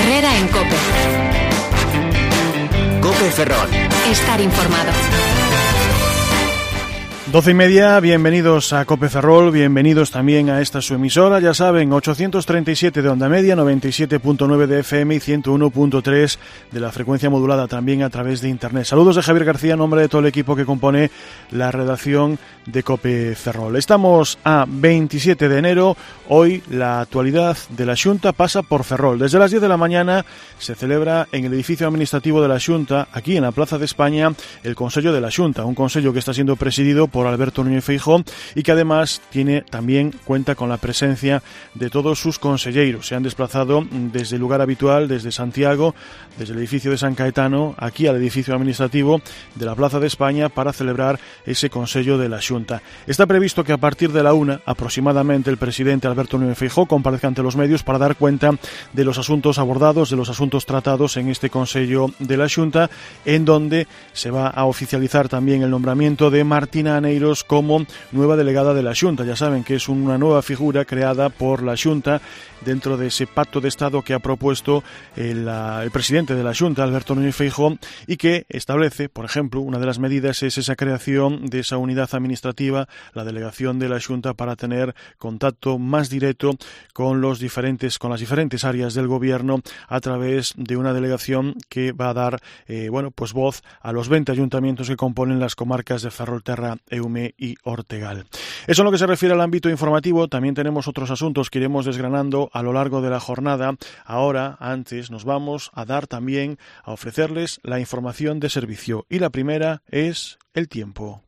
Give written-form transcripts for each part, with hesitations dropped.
Herrera en COPE. COPE Ferrol. Estar informado. 12:30, bienvenidos a COPE Ferrol, bienvenidos también a esta su emisora, ya saben, 837 de onda media, 97.9 de FM y 101.3 de la frecuencia modulada también a través de internet. Saludos de Javier García, en nombre de todo el equipo que compone la redacción de COPE Ferrol. Estamos a 27 de enero, hoy la actualidad de la Xunta pasa por Ferrol. Desde las 10 de la mañana se celebra en el edificio administrativo de la Xunta, aquí en la Plaza de España, el Consello de la Xunta, un consello que está siendo presidido por Alberto Núñez Feijóo y que además cuenta con la presencia de todos sus conselleiros. Se han desplazado desde el lugar habitual, desde Santiago, desde el edificio de San Caetano, aquí al edificio administrativo de la Plaza de España para celebrar ese Consello de la Xunta. Está previsto que a partir de la 1 aproximadamente el presidente Alberto Núñez Feijóo comparezca ante los medios para dar cuenta de los asuntos abordados, de los asuntos tratados en este Consello de la Xunta, en donde se va a oficializar también el nombramiento de Martina Aneiros como nueva delegada de la Xunta. Ya saben que es una nueva figura creada por la Xunta dentro de ese pacto de Estado que ha propuesto el presidente de la Xunta, Alberto Núñez Feijóo, y que establece, por ejemplo, una de las medidas es esa creación de esa unidad administrativa, la delegación de la Xunta, para tener contacto más directo con las diferentes áreas del gobierno a través de una delegación que va a dar voz a los 20 ayuntamientos que componen las comarcas de Ferrolterra, Eume y Ortegal. Eso en lo que se refiere al ámbito informativo. También tenemos otros asuntos que iremos desgranando a lo largo de la jornada. Ahora, antes, nos vamos a ofrecerles la información de servicio. Y la primera es el tiempo.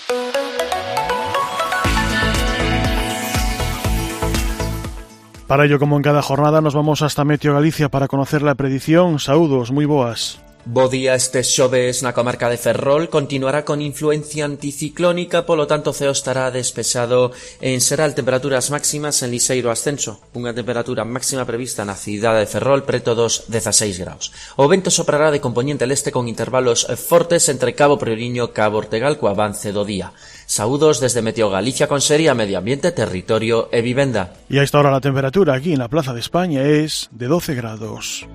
Para ello, como en cada jornada, nos vamos hasta Meteo Galicia para conocer la predición. Saúdos, moi boas. Bo día, este xoves na comarca de Ferrol continuará con influencia anticiclónica, polo tanto o ceo estará despexado en xeral. Temperaturas máximas en liseiro ascenso, unha temperatura máxima prevista na cidade de Ferrol preto dos 16 graus. O vento soprará de componente leste con intervalos fortes entre Cabo Prioriño e Cabo Ortegal co avance do día. Saúdos desde Meteo Galicia con Seria Medio Ambiente, Territorio e Vivenda. Y a esta hora la temperatura aquí en la Plaza de España es de 12 grados.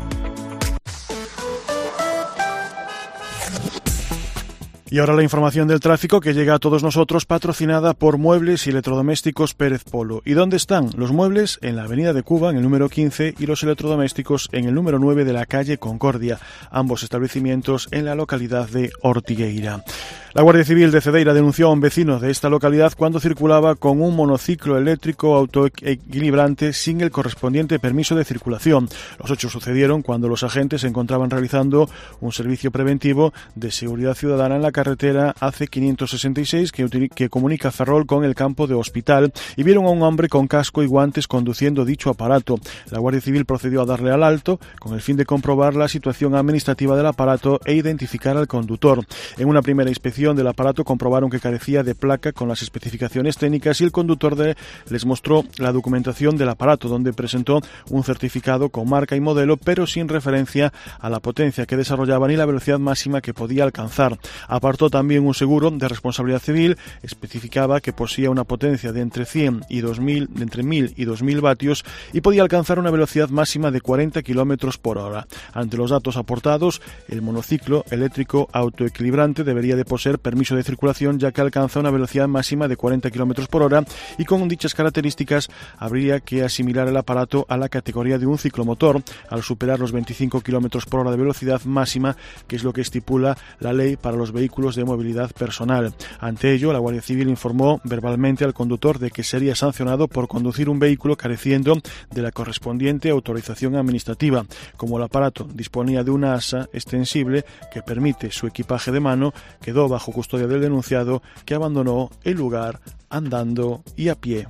Y ahora la información del tráfico que llega a todos nosotros, patrocinada por Muebles y Electrodomésticos Pérez Polo. ¿Y dónde están? Los muebles en la Avenida de Cuba, en el número 15, y los electrodomésticos en el número 9 de la calle Concordia, ambos establecimientos en la localidad de Ortigueira. La Guardia Civil de Cedeira denunció a un vecino de esta localidad cuando circulaba con un monociclo eléctrico autoequilibrante sin el correspondiente permiso de circulación. Los hechos sucedieron cuando los agentes se encontraban realizando un servicio preventivo de seguridad ciudadana en la carretera AC566 que comunica Ferrol con el campo de Hospital y vieron a un hombre con casco y guantes conduciendo dicho aparato. La Guardia Civil procedió a darle al alto con el fin de comprobar la situación administrativa del aparato e identificar al conductor. En una primera inspección del aparato comprobaron que carecía de placa con las especificaciones técnicas y el conductor les mostró la documentación del aparato, donde presentó un certificado con marca y modelo, pero sin referencia a la potencia que desarrollaba ni la velocidad máxima que podía alcanzar. Apartó también un seguro de responsabilidad civil, especificaba que poseía una potencia de entre 100 y 2000, de entre 1000 y 2000 vatios y podía alcanzar una velocidad máxima de 40 km por hora. Ante los datos aportados, el monociclo eléctrico autoequilibrante debería de poseer permiso de circulación, ya que alcanza una velocidad máxima de 40 km por hora y con dichas características habría que asimilar el aparato a la categoría de un ciclomotor al superar los 25 km por hora de velocidad máxima, que es lo que estipula la ley para los vehículos de movilidad personal. Ante ello, la Guardia Civil informó verbalmente al conductor de que sería sancionado por conducir un vehículo careciendo de la correspondiente autorización administrativa. Como el aparato disponía de una asa extensible que permite su equipaje de mano, quedó bajo custodia del denunciado, que abandonó el lugar andando y a pie.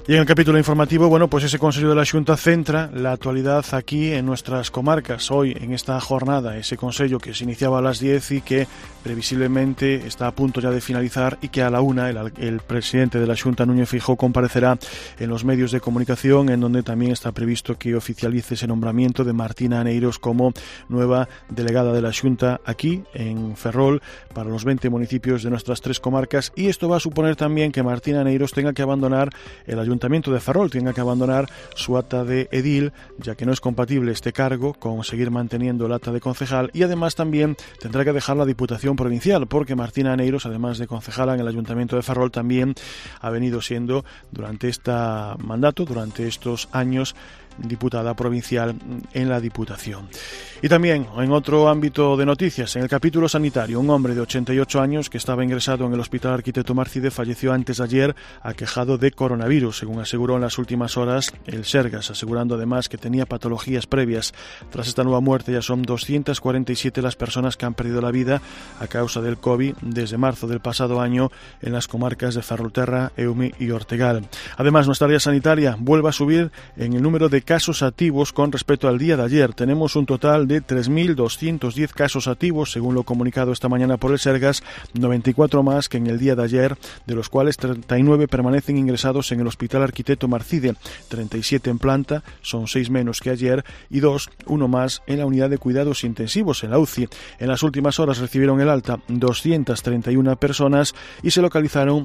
Y en el capítulo informativo, bueno, pues ese Consello de la Xunta centra la actualidad aquí en nuestras comarcas. Hoy, en esta jornada, ese Consello que se iniciaba a las 10 y que previsiblemente está a punto ya de finalizar y que a la 1 el presidente de la Xunta, Núñez Feijóo, comparecerá en los medios de comunicación, en donde también está previsto que oficialice ese nombramiento de Martina Aneiros como nueva delegada de la Xunta aquí en Ferrol para los 20 municipios de nuestras 3 comarcas, y esto va a suponer también que Martina Aneiros tenga que abandonar el Ayuntamiento de Ferrol, tenga que abandonar su acta de edil, ya que no es compatible este cargo con seguir manteniendo el acta de concejal, y además también tendrá que dejar la Diputación Provincial, porque Martina Aneiros, además de concejala en el Ayuntamiento de Ferrol, también ha venido siendo durante este mandato, durante estos años, diputada provincial en la Diputación. Y también, en otro ámbito de noticias, en el capítulo sanitario, un hombre de 88 años que estaba ingresado en el Hospital Arquitecto Marcide falleció antes de ayer aquejado de coronavirus, según aseguró en las últimas horas el Sergas, asegurando además que tenía patologías previas. Tras esta nueva muerte ya son 247 las personas que han perdido la vida a causa del COVID desde marzo del pasado año en las comarcas de Ferrolterra, Eume y Ortegal. Además, nuestra área sanitaria vuelve a subir en el número de casos activos con respecto al día de ayer. Tenemos un total de 3.210 casos activos, según lo comunicado esta mañana por el Sergas, 94 más que en el día de ayer, de los cuales 39 permanecen ingresados en el Hospital Arquitecto Marcide, 37 en planta, son 6 menos que ayer, y uno más en la unidad de cuidados intensivos, en la UCI. En las últimas horas recibieron el alta 231 personas y se localizaron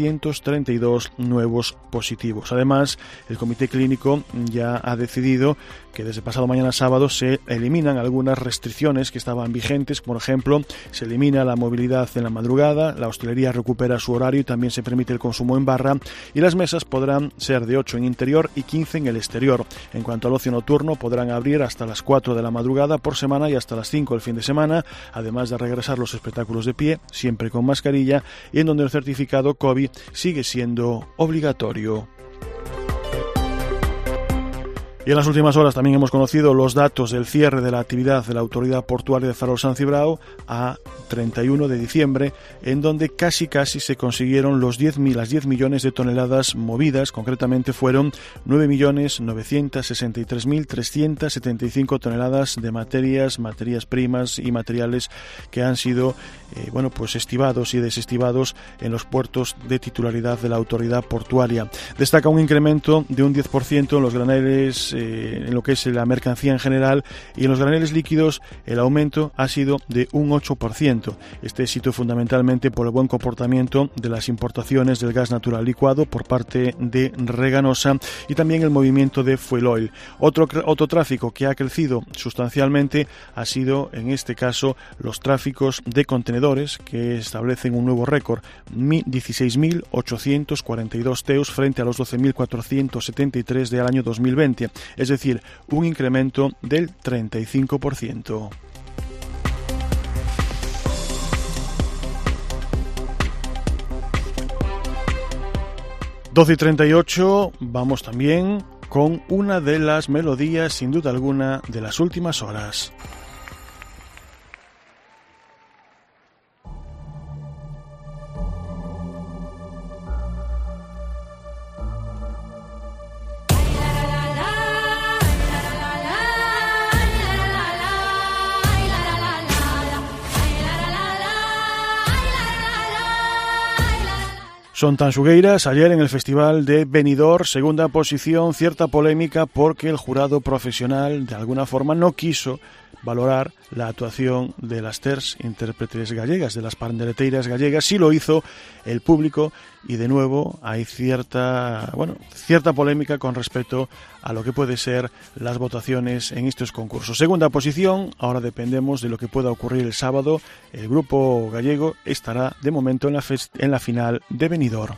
332 nuevos positivos. Además, el Comité Clínico ya ha decidido que desde pasado mañana sábado se eliminan algunas restricciones que estaban vigentes. Por ejemplo, se elimina la movilidad en la madrugada, la hostelería recupera su horario y también se permite el consumo en barra, y las mesas podrán ser de 8 en interior y 15 en el exterior. En cuanto al ocio nocturno, podrán abrir hasta las 4 de la madrugada por semana y hasta las 5 el fin de semana, además de regresar los espectáculos de pie, siempre con mascarilla, y en donde el certificado COVID sigue siendo obligatorio. Y en las últimas horas también hemos conocido los datos del cierre de la actividad de la Autoridad Portuaria de Ferrol-San Cibrao a 31 de diciembre, en donde casi se consiguieron las 10 millones de toneladas movidas. Concretamente fueron 9.963.375 toneladas de materias primas y materiales que han sido estivados y desestivados en los puertos de titularidad de la Autoridad Portuaria. Destaca un incremento de un 10% en los graneles, en lo que es la mercancía en general, y en los graneles líquidos el aumento ha sido de un 8%. Este éxito fundamentalmente por el buen comportamiento de las importaciones del gas natural licuado por parte de Reganosa y también el movimiento de fuel oil. Otro tráfico que ha crecido sustancialmente ha sido, en este caso, los tráficos de contenedores, que establecen un nuevo récord, 16.842 TEUs frente a los 12.473 del año 2020, es decir, un incremento del 35%. y 38, vamos también con una de las melodías, sin duda alguna, de las últimas horas. Son tan xugueiras. Ayer en el Festival de Benidorm, segunda posición, cierta polémica porque el jurado profesional de alguna forma no quiso valorar la actuación de las tres intérpretes gallegas, de las pandereteiras gallegas. Sí lo hizo el público y de nuevo hay cierta polémica con respecto a lo que puede ser las votaciones en estos concursos. Segunda posición, ahora dependemos de lo que pueda ocurrir el sábado. El grupo gallego estará de momento en la final de Benidorm.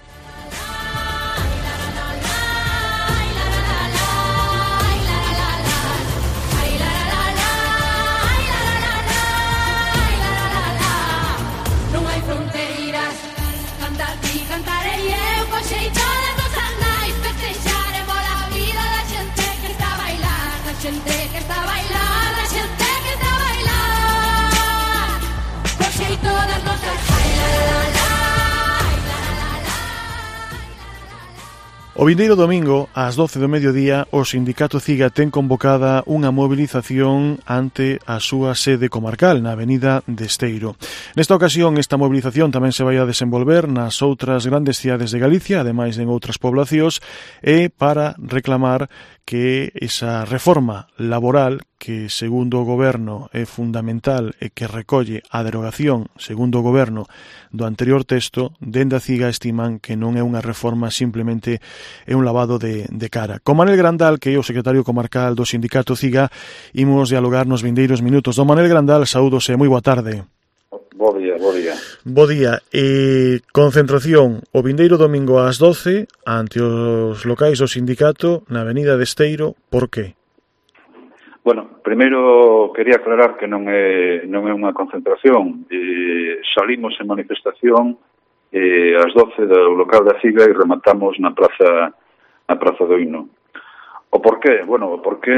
O vindeiro domingo, ás 12 do mediodía, o sindicato CIGA ten convocada unha mobilización ante a súa sede comarcal na avenida de Esteiro. Nesta ocasión, esta mobilización tamén se vai a desenvolver nas outras grandes cidades de Galicia, ademais en outras poblacións, e para reclamar que esa reforma laboral que, segundo o goberno, é fundamental e que recolle a derogación, segundo o goberno, do anterior texto, dende a CIGA estiman que non é unha reforma, simplemente é un lavado de cara. Con Manel Grandal, que é o secretario comarcal do sindicato CIGA, imos dialogar nos vindeiros minutos. Don Manel Grandal, saúdos e moi boa tarde. Bo día, bo día. Bo día. Concentración o vindeiro domingo ás 12 ante os locais do sindicato na avenida de Esteiro. Por qué? Bueno, primeiro quería aclarar que non é unha concentración. Salimos en manifestación ás 12 do local da CIGA e rematamos na Praza do Hino. O porqué? Bueno, o porqué...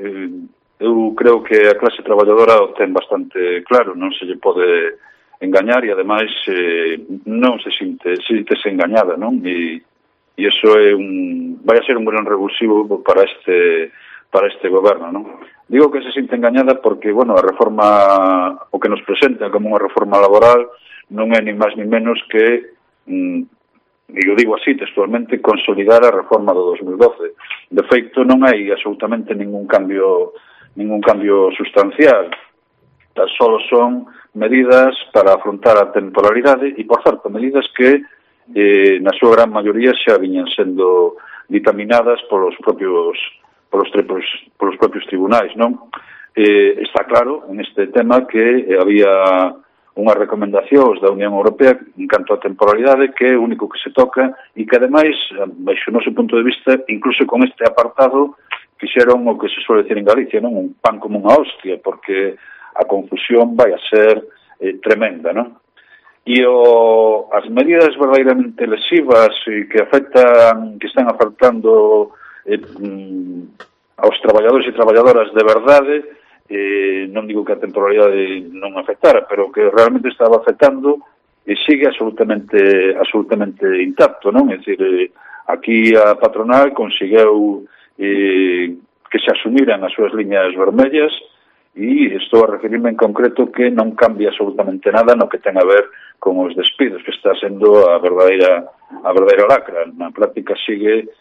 eu creo que a clase traballadora o ten bastante claro, non se lle pode engañar e, ademais, non se sintese engañada, non? E iso vai a ser un gran revulsivo para este goberno, non? Digo que se sinte engañada porque, bueno, a reforma, o que nos presenta como unha reforma laboral, non é ni máis ni menos que, e o digo así textualmente, consolidar a reforma do 2012. De feito, non hai absolutamente ningún cambio sustancial. Tan solo son medidas para afrontar a temporalidade e, por certo, medidas que na súa gran maioría xa viñan sendo dictaminadas polos propios tribunais, non? Está claro en este tema que había unhas recomendacións da Unión Europea en canto a temporalidade, que é o único que se toca e que, ademais, baixo o noso punto de vista, incluso con este apartado, fixeron o que se suele decir en Galicia, non? Un pan como unha hostia, porque a confusión vai a ser tremenda, non? E as medidas verdadeiramente lesivas que están afectando aos traballadores e traballadoras de verdade, non digo que a temporalidade non afectara, pero que realmente estaba afectando e sigue absolutamente intacto, non? É dicir, aquí a patronal conseguiu que se asumiran as súas liñas vermellas e estou a referirme en concreto que non cambia absolutamente nada no que ten a ver con os despidos, que está sendo a verdadeira lacra. Na práctica sigue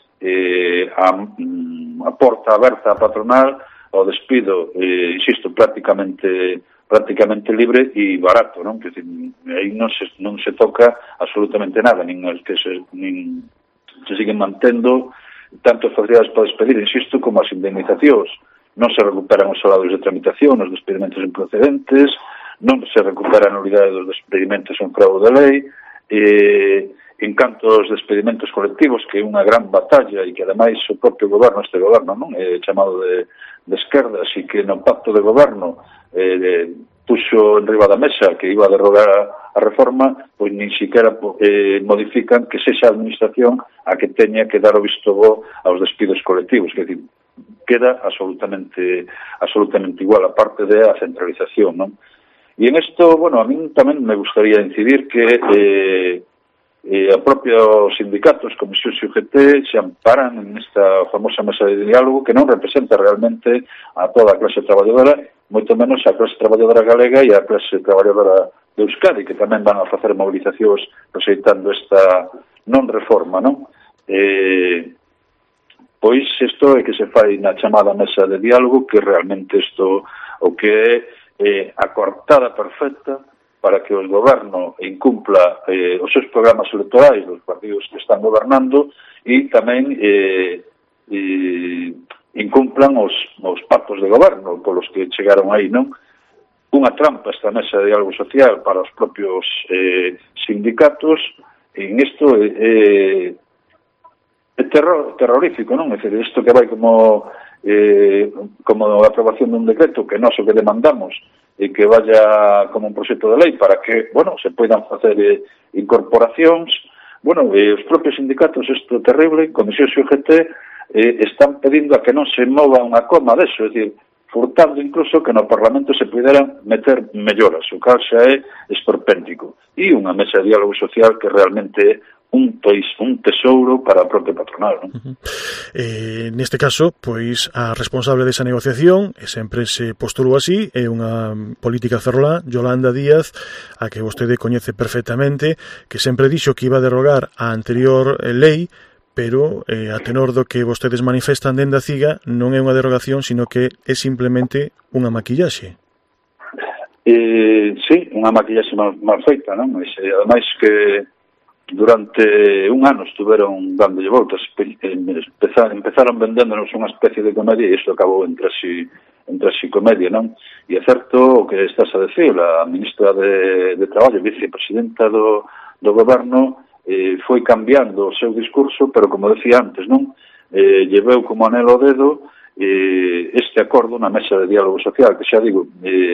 a porta aberta a patronal ao despido, insisto, prácticamente libre e barato, non? Que aí non se toca absolutamente nada, nin se siguen mantendo tanto as facilidades para despedir, insisto, como as indemnizacións. Non se recuperan os salarios de tramitación, os despedimentos improcedentes, non se recupera a nulidade dos despedimentos en fraude de lei, en canto aos despedimentos colectivos, que é unha gran batalla e que, ademais, o propio goberno, este goberno, non é chamado de esquerdas, e que no pacto de goberno puxo en riba da mesa que iba a derrogar a reforma, pois nin siquiera modifican que sexa a administración a que teña que dar o visto bo aos despidos colectivos, que decir, queda absolutamente igual, a parte de a centralización, non? E en isto, bueno, a min tamén me gustaría incidir que a propios sindicatos, Comisións e UGT, se amparan en esta famosa mesa de diálogo que non representa realmente a toda a clase traballadora, moito menos a clase traballadora galega e a clase traballadora de Euskadi, que tamén van a facer movilizacións rexeitando esta non reforma, non? Pois isto é que se fai na chamada mesa de diálogo, que realmente isto o que é a coartada perfecta para que o goberno incumpla os seus programas electorais dos partidos que están gobernando e tamén incumplan os pactos de goberno polos que chegaron aí, non? Unha trampa esta mesa de diálogo social para os propios sindicatos, e en isto é terrorífico, non? É dicir, isto que vai como a aprobación dun decreto que nós o que demandamos e que vaya como un proxecto de lei para que, bueno, se poidan facer incorporacións. Bueno, os propios sindicatos, isto é terrible, Comisións e UGT, están pedindo a que non se mova unha coma deso, é dicir, furtando incluso que no Parlamento se puderan meter melloras, o cal xa é esperpéntico. E unha mesa de diálogo social que realmente un tesouro para a propia patronal, non? Neste caso, pois, a responsable desa negociación, e sempre se postulou así, é unha política ferrolá, Yolanda Díaz, a que vostede coñece perfectamente, que sempre dixo que iba a derogar a anterior lei, pero a tenor do que vostedes manifestan dende a CIGA non é unha derogación, sino que é simplemente unha maquillaxe. Sí, unha maquillaxe mal feita, non? Ademais que durante un ano estuveron dándolle voltas, empezaron vendéndonos unha especie de comedia e isto acabou entre así comedia, non? E é certo o que estás a decir, a ministra de Traballo, vicepresidenta do goberno, foi cambiando o seu discurso, pero como decía antes, non? Lleveu como anelo ao dedo este acordo na mesa de diálogo social, que xa digo,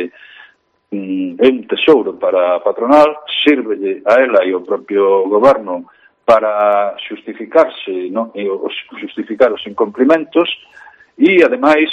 é un tesouro para a patronal, sírvelle a ela e ao propio goberno para xustificarse, non? Xustificar os incumprimentos e, ademais,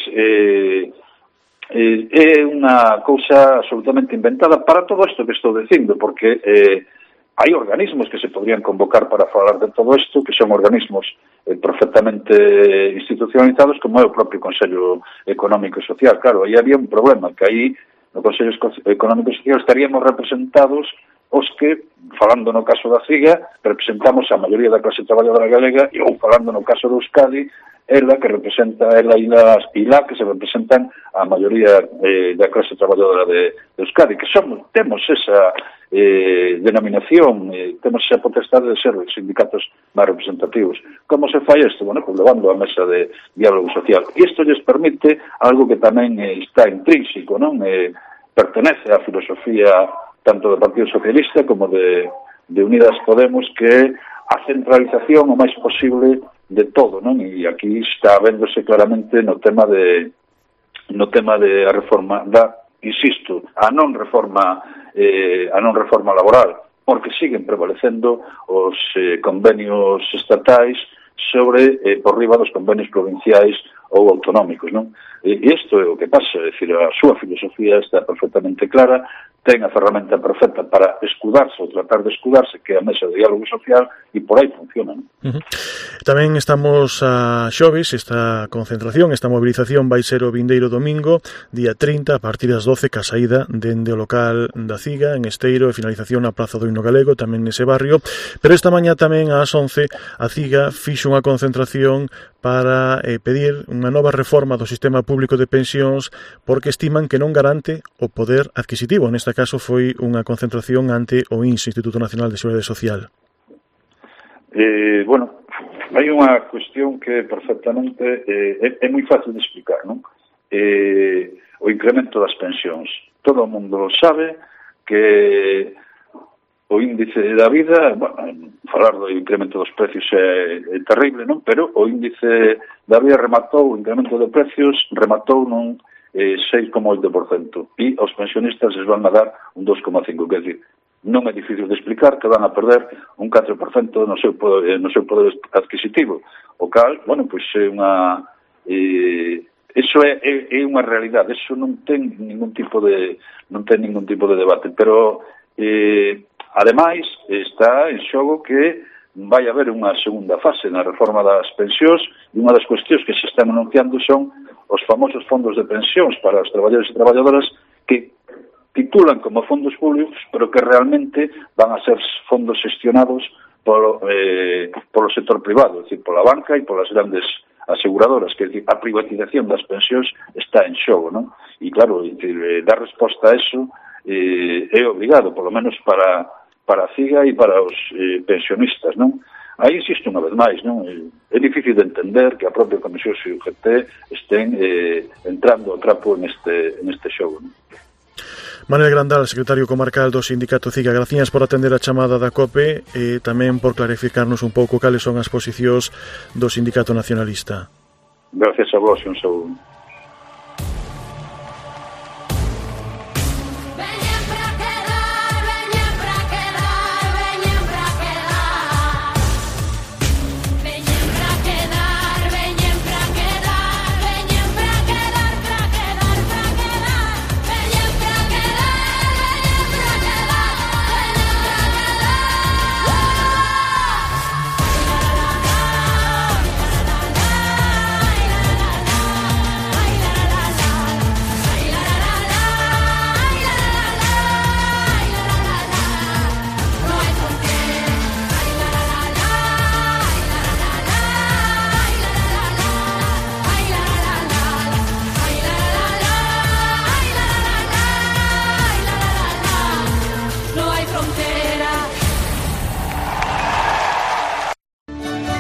é unha cousa absolutamente inventada para todo isto que estou dicindo, porque hai organismos que se podrían convocar para falar de todo isto, que son organismos perfectamente institucionalizados, como é o propio Consello Económico e Social. Claro, aí había un problema, que aí no Consello Económico e Social estaríamos representados os que, falando no caso da CIGA, representamos a maioría da clase traballadora galega, e ou falando no caso do Euskadi, ela que representa, ela e lá que se representan a maioría da clase traballadora de Euskadi, que temos esa denominación, temos esa potestade de ser os sindicatos máis representativos. Como se fai isto? Bueno, pues levando a mesa de diálogo social. E isto lles permite algo que tamén está intrínseco, non? Pertenece á filosofía tanto do Partido Socialista como de Unidas Podemos, que é a centralización o máis posible de todo, non? E aquí está véndose claramente no tema de a reforma insisto, a non reforma laboral, porque siguen prevalecendo os convenios estatais por riba dos convenios provinciais ou autonómicos, non? E isto é o que pasa, é dicir, a súa filosofía está perfectamente clara, ten a ferramenta perfecta para escudarse ou tratar de escudarse, que é a mesa de diálogo social, e por aí funciona, non? Tamén estamos a xoves, esta concentración, esta movilización vai ser o vindeiro domingo, día 30, a partir das 12, ca saída dende o local da CIGA, en Esteiro, e finalización na Praza do Himno Galego, tamén nese barrio, pero esta mañá tamén ás 11, a CIGA fixo unha concentración para pedir unha nova reforma do sistema público de pensións, porque estiman que non garante o poder adquisitivo. Neste caso foi unha concentración ante o INS, Instituto Nacional de Seguridade Social. Bueno, hai unha cuestión que perfectamente é moi fácil de explicar, non? O incremento das pensións. Todo o mundo sabe que o índice da vida, bueno, falar do incremento dos precios é terrible, non? Pero o índice da vida o incremento de precios rematou nun 6,8%, e aos pensionistas les van a dar un 2,5%, que é dicir, non é difícil de explicar que van a perder un 4% no seu poder adquisitivo, o cal, bueno, pois é unha eso é unha realidade, eso non ten ningún tipo de debate, pero ademais está en xogo que vai haber unha segunda fase na reforma das pensións, e unha das cuestións que se están anunciando son os famosos fondos de pensións para os traballadores e traballadoras, que titulan como fondos públicos, pero que realmente van a ser fondos gestionados polo sector privado, é dicir, pola banca e polas grandes aseguradoras, que a privatización das pensións está en xogo, non? E claro, dar resposta a eso é obrigado, polo menos para a CIGA e para os pensionistas, non? Aí existe unha vez máis, non? É difícil de entender que a propia Comisión UGT estén entrando ao trapo neste xogo, non? Manuel Grandal, secretario comarcal do Sindicato CIGA, gracias por atender a chamada da COPE e tamén por clarificarnos un pouco cales son as posicións do Sindicato Nacionalista. Gracias a vos, un saúdo.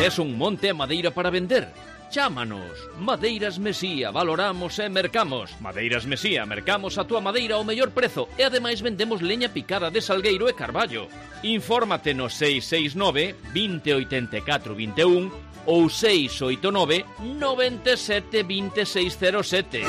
Tes un monte a madeira para vender? Chámanos. Madeiras Mesía, valoramos e mercamos. Madeiras Mesía, mercamos a túa madeira ao mellor prezo e ademais vendemos leña picada de salgueiro e carballo. Infórmate no 669 20 84 21 ou 689 97 2607.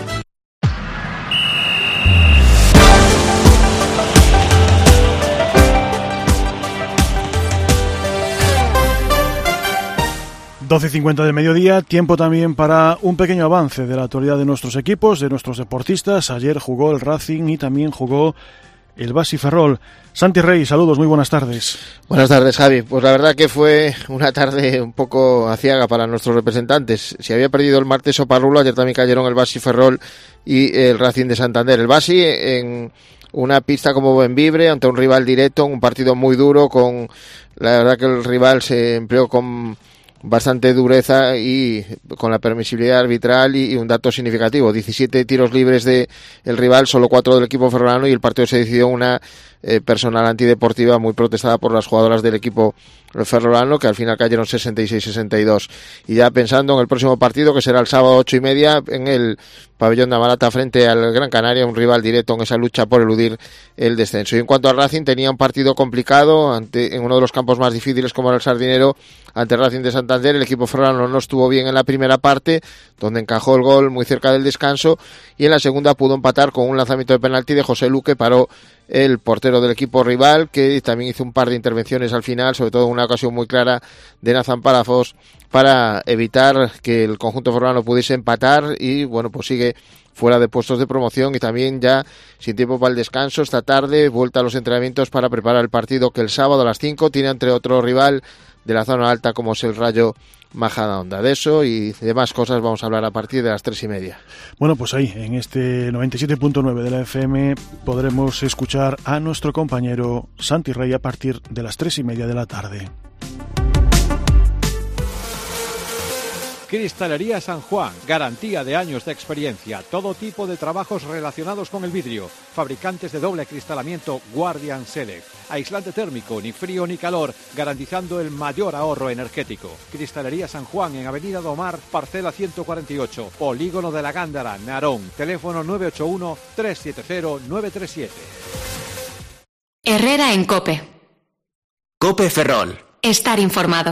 12:50 del mediodía, tiempo también para un pequeño avance de la actualidad de nuestros equipos, de nuestros deportistas. Ayer jugó el Racing y también jugó el Basi Ferrol. Santi Rey, saludos, muy buenas tardes. Buenas tardes, Javi. Pues la verdad que fue una tarde un poco aciaga para nuestros representantes. Si había perdido el martes Oparrulo, ayer también cayeron el Basi Ferrol y el Racing de Santander. El Basi en una pista como Bembibre, ante un rival directo, un partido muy duro, la verdad que el rival se empleó con bastante dureza y con la permisibilidad arbitral y un dato significativo, 17 tiros libres de el rival, solo 4 del equipo ferrolano, y el partido se decidió en una personal antideportiva muy protestada por las jugadoras del equipo ferrolano, que al final cayeron 66-62. Y ya pensando en el próximo partido, que será el sábado 8:30 en el pabellón de Amarata frente al Gran Canaria, un rival directo en esa lucha por eludir el descenso. Y en cuanto al Racing, tenía un partido complicado en uno de los campos más difíciles, como era el Sardinero, ante el Racing de Santander. El equipo ferrolano no estuvo bien en la primera parte, donde encajó el gol muy cerca del descanso, y en la segunda pudo empatar con un lanzamiento de penalti de José Luque, paró el portero del equipo rival, que también hizo un par de intervenciones al final, sobre todo una ocasión muy clara de Nathan Palafos, para evitar que el conjunto ferrolano pudiese empatar, y bueno, pues sigue fuera de puestos de promoción y también ya sin tiempo para el descanso. Esta tarde vuelta a los entrenamientos para preparar el partido que el sábado a las 5 tiene entre otro rival de la zona alta como es el Rayo Majadahonda. De eso y demás cosas vamos a hablar a partir de las 3:30. Bueno, pues ahí, en este 97.9 de la FM, podremos escuchar a nuestro compañero Santi Rey a partir de las 3:30 de la tarde. Cristalería San Juan, garantía de años de experiencia, todo tipo de trabajos relacionados con el vidrio, fabricantes de doble acristalamiento Guardian Select, aislante térmico, ni frío ni calor, garantizando el mayor ahorro energético. Cristalería San Juan en Avenida Domar, parcela 148, Polígono de la Gándara, Narón, teléfono 981 370 937. Herrera en COPE. COPE Ferrol. Estar informado.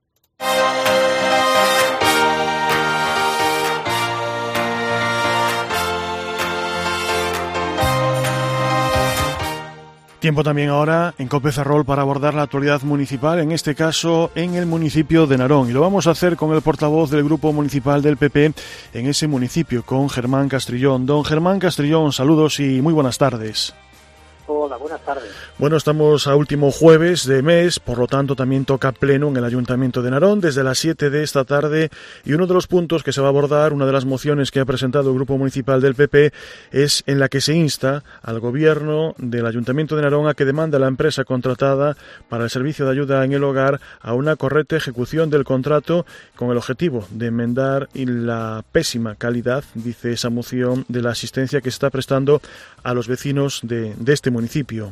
Tiempo también ahora en COPE Ferrol para abordar la actualidad municipal, en este caso en el municipio de Narón. Y lo vamos a hacer con el portavoz del Grupo Municipal del PP en ese municipio, con Germán Castrillón. Don Germán Castrillón, saludos y muy buenas tardes. Hola, buenas tardes. Bueno, estamos a último jueves de mes, por lo tanto también toca pleno en el Ayuntamiento de Narón desde las 7 de esta tarde, y uno de los puntos que se va a abordar, una de las mociones que ha presentado el Grupo Municipal del PP, es en la que se insta al Gobierno del Ayuntamiento de Narón a que demande a la empresa contratada para el servicio de ayuda en el hogar a una correcta ejecución del contrato, con el objetivo de enmendar la pésima calidad, dice esa moción, de la asistencia que se está prestando a los vecinos de este municipio.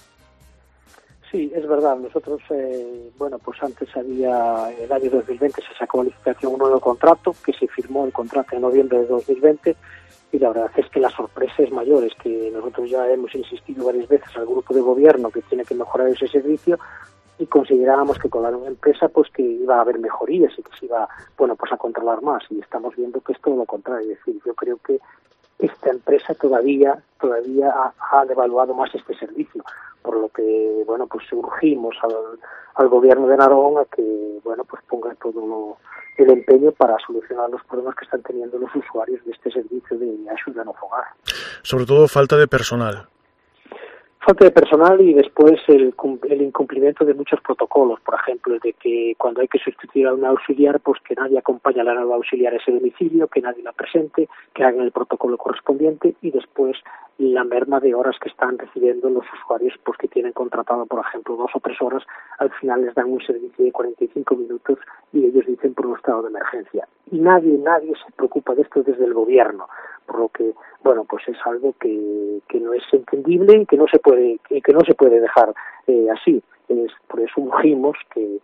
Sí, es verdad. Nosotros, pues antes había, el año 2020 se sacó a licitación un nuevo contrato, que se firmó el contrato en noviembre de 2020, y la verdad es que la sorpresa es mayor. Es que nosotros ya hemos insistido varias veces al grupo de gobierno que tiene que mejorar ese servicio, y considerábamos que con la nueva empresa pues que iba a haber mejorías y que se iba a controlar más, y estamos viendo que es todo lo contrario. Es decir, yo creo que esta empresa todavía ha devaluado más este servicio, por lo que pues urgimos al gobierno de Narón a que ponga todo el empeño para solucionar los problemas que están teniendo los usuarios de este servicio de ayuda en hogar. Sobre todo falta de personal. Falta de personal, y después el incumplimiento de muchos protocolos, por ejemplo, de que cuando hay que sustituir a un auxiliar, pues que nadie acompañe a la nueva auxiliar a ese domicilio, que nadie la presente, que hagan el protocolo correspondiente, y después la merma de horas que están recibiendo los usuarios, pues que tienen contratado, por ejemplo, 2 o 3 horas, al final les dan un servicio de 45 minutos y ellos dicen por un estado de emergencia. Y nadie se preocupa de esto desde el gobierno, por lo que pues es algo que no es entendible y que no se puede dejar así. Por eso urgimos que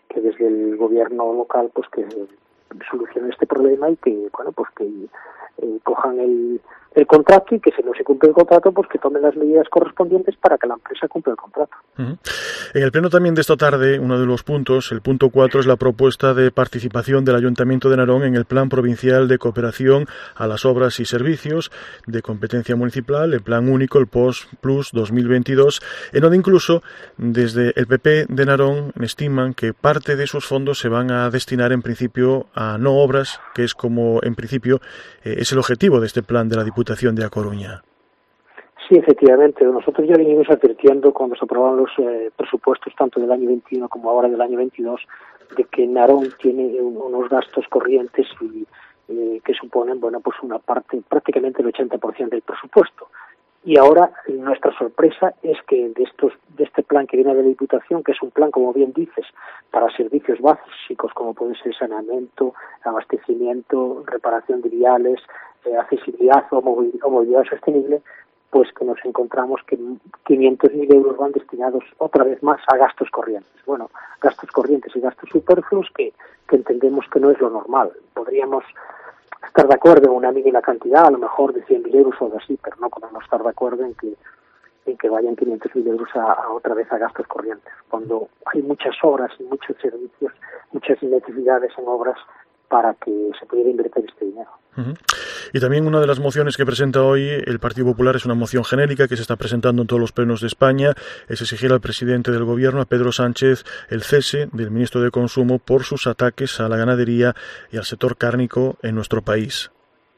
desde el gobierno local pues que solucione este problema y que bueno pues que cojan el contrato y que si no se cumple el contrato pues que tomen las medidas correspondientes para que la empresa cumpla el contrato. En el pleno también de esta tarde, uno de los puntos, el punto 4, es la propuesta de participación del Ayuntamiento de Narón en el Plan Provincial de Cooperación a las Obras y Servicios de Competencia Municipal, el Plan Único, el POS Plus 2022, en donde incluso desde el PP de Narón estiman que parte de esos fondos se van a destinar en principio a no obras, que es como en principio es el objetivo de este plan de la Diputación de A Coruña. Sí, efectivamente. Nosotros ya venimos advirtiendo cuando se aprobaron los presupuestos tanto del año 21 como ahora del año 22 de que Narón tiene unos gastos corrientes y que suponen bueno pues una parte, prácticamente el 80% del presupuesto. Y ahora nuestra sorpresa es que de este plan que viene de la Diputación, que es un plan, como bien dices, para servicios básicos como pueden ser saneamiento, abastecimiento, reparación de viales, accesibilidad o movilidad sostenible, pues que nos encontramos que 500.000 euros van destinados otra vez más a gastos corrientes. Bueno, gastos corrientes y gastos superfluos que entendemos que no es lo normal. Podríamos estar de acuerdo en una mínima cantidad, a lo mejor de 100.000 euros o algo así, pero no podemos estar de acuerdo en que vayan 500.000 euros a otra vez a gastos corrientes, cuando hay muchas obras y muchos servicios, muchas necesidades en obras para que se pudiera invertir este dinero. Y también una de las mociones que presenta hoy el Partido Popular es una moción genérica que se está presentando en todos los plenos de España, es exigir al presidente del Gobierno, a Pedro Sánchez, el cese del ministro de Consumo por sus ataques a la ganadería y al sector cárnico en nuestro país.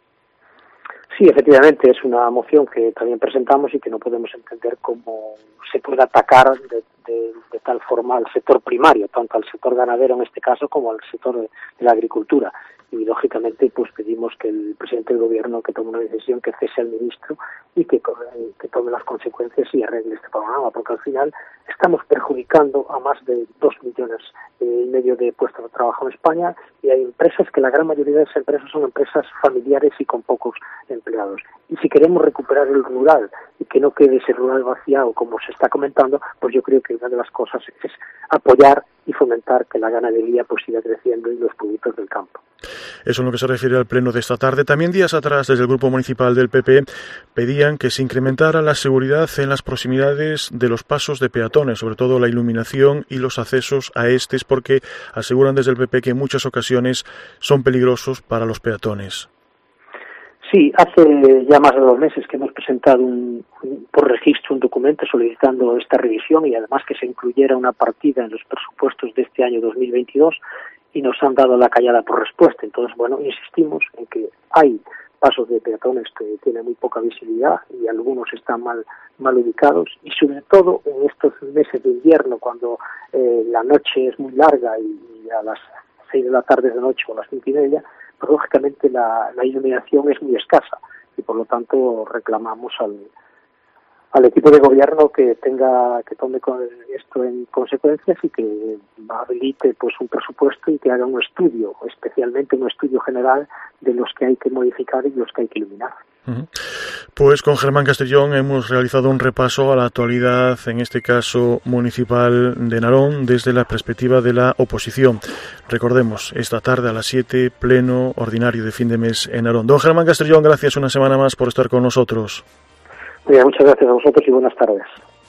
Sí, efectivamente, es una moción que también presentamos y que no podemos entender cómo se puede atacar de tal forma al sector primario, tanto al sector ganadero en este caso como al sector de la agricultura. Y lógicamente pues pedimos que el presidente del gobierno que tome una decisión, que cese al ministro y que tome las consecuencias y arregle este programa, porque al final estamos perjudicando a más de 2,5 millones de puestos de trabajo en España, y hay empresas que la gran mayoría de esas empresas son empresas familiares y con pocos empleados. Y si queremos recuperar el rural y que no quede ese rural vaciado como se está comentando, pues yo creo que una de las cosas es apoyar y fomentar que la ganadería pues siga creciendo y los productos del campo. Eso en lo que se refiere al pleno de esta tarde. También días atrás, desde el Grupo Municipal del PP, pedían que se incrementara la seguridad en las proximidades de los pasos de peatones, sobre todo la iluminación y los accesos a estos, porque aseguran desde el PP que en muchas ocasiones son peligrosos para los peatones. Sí, hace ya más de 2 meses que hemos presentado por registro un documento solicitando esta revisión y además que se incluyera una partida en los presupuestos de este año 2022 y nos han dado la callada por respuesta. Entonces, bueno, insistimos en que hay pasos de peatones que tienen muy poca visibilidad y algunos están mal ubicados, y sobre todo en estos meses de invierno cuando la noche es muy larga y a las 6 de la tarde de noche o a las 5:30, pues lógicamente la iluminación es muy escasa y por lo tanto reclamamos al equipo de gobierno que tome esto en consecuencias y que habilite pues un presupuesto y que haga un estudio, especialmente un estudio general de los que hay que modificar y los que hay que iluminar. Pues con Germán Castellón hemos realizado un repaso a la actualidad, en este caso municipal de Narón, desde la perspectiva de la oposición. Recordemos, esta tarde a las 7, pleno ordinario de fin de mes en Narón. Don Germán Castellón, gracias una semana más por estar con nosotros. Bien, muchas gracias a vosotros y buenas tardes.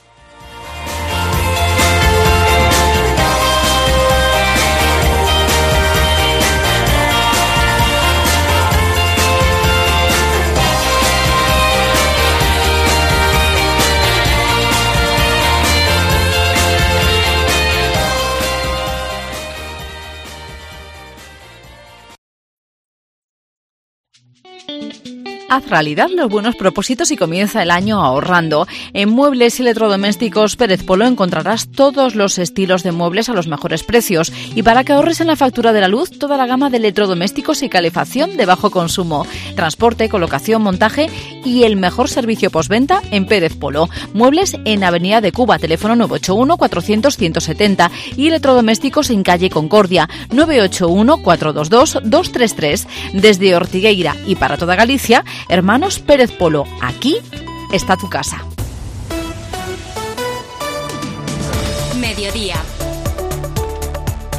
Haz realidad los buenos propósitos y comienza el año ahorrando. En Muebles y Electrodomésticos Pérez Polo encontrarás todos los estilos de muebles a los mejores precios. Y para que ahorres en la factura de la luz, toda la gama de electrodomésticos y calefacción de bajo consumo. Transporte, colocación, montaje y el mejor servicio postventa en Pérez Polo. Muebles en Avenida de Cuba, teléfono 981 400 170 y electrodomésticos en calle Concordia, 981 422 233. Desde Ortigueira y para toda Galicia, Hermanos Pérez Polo, aquí está tu casa. Mediodía.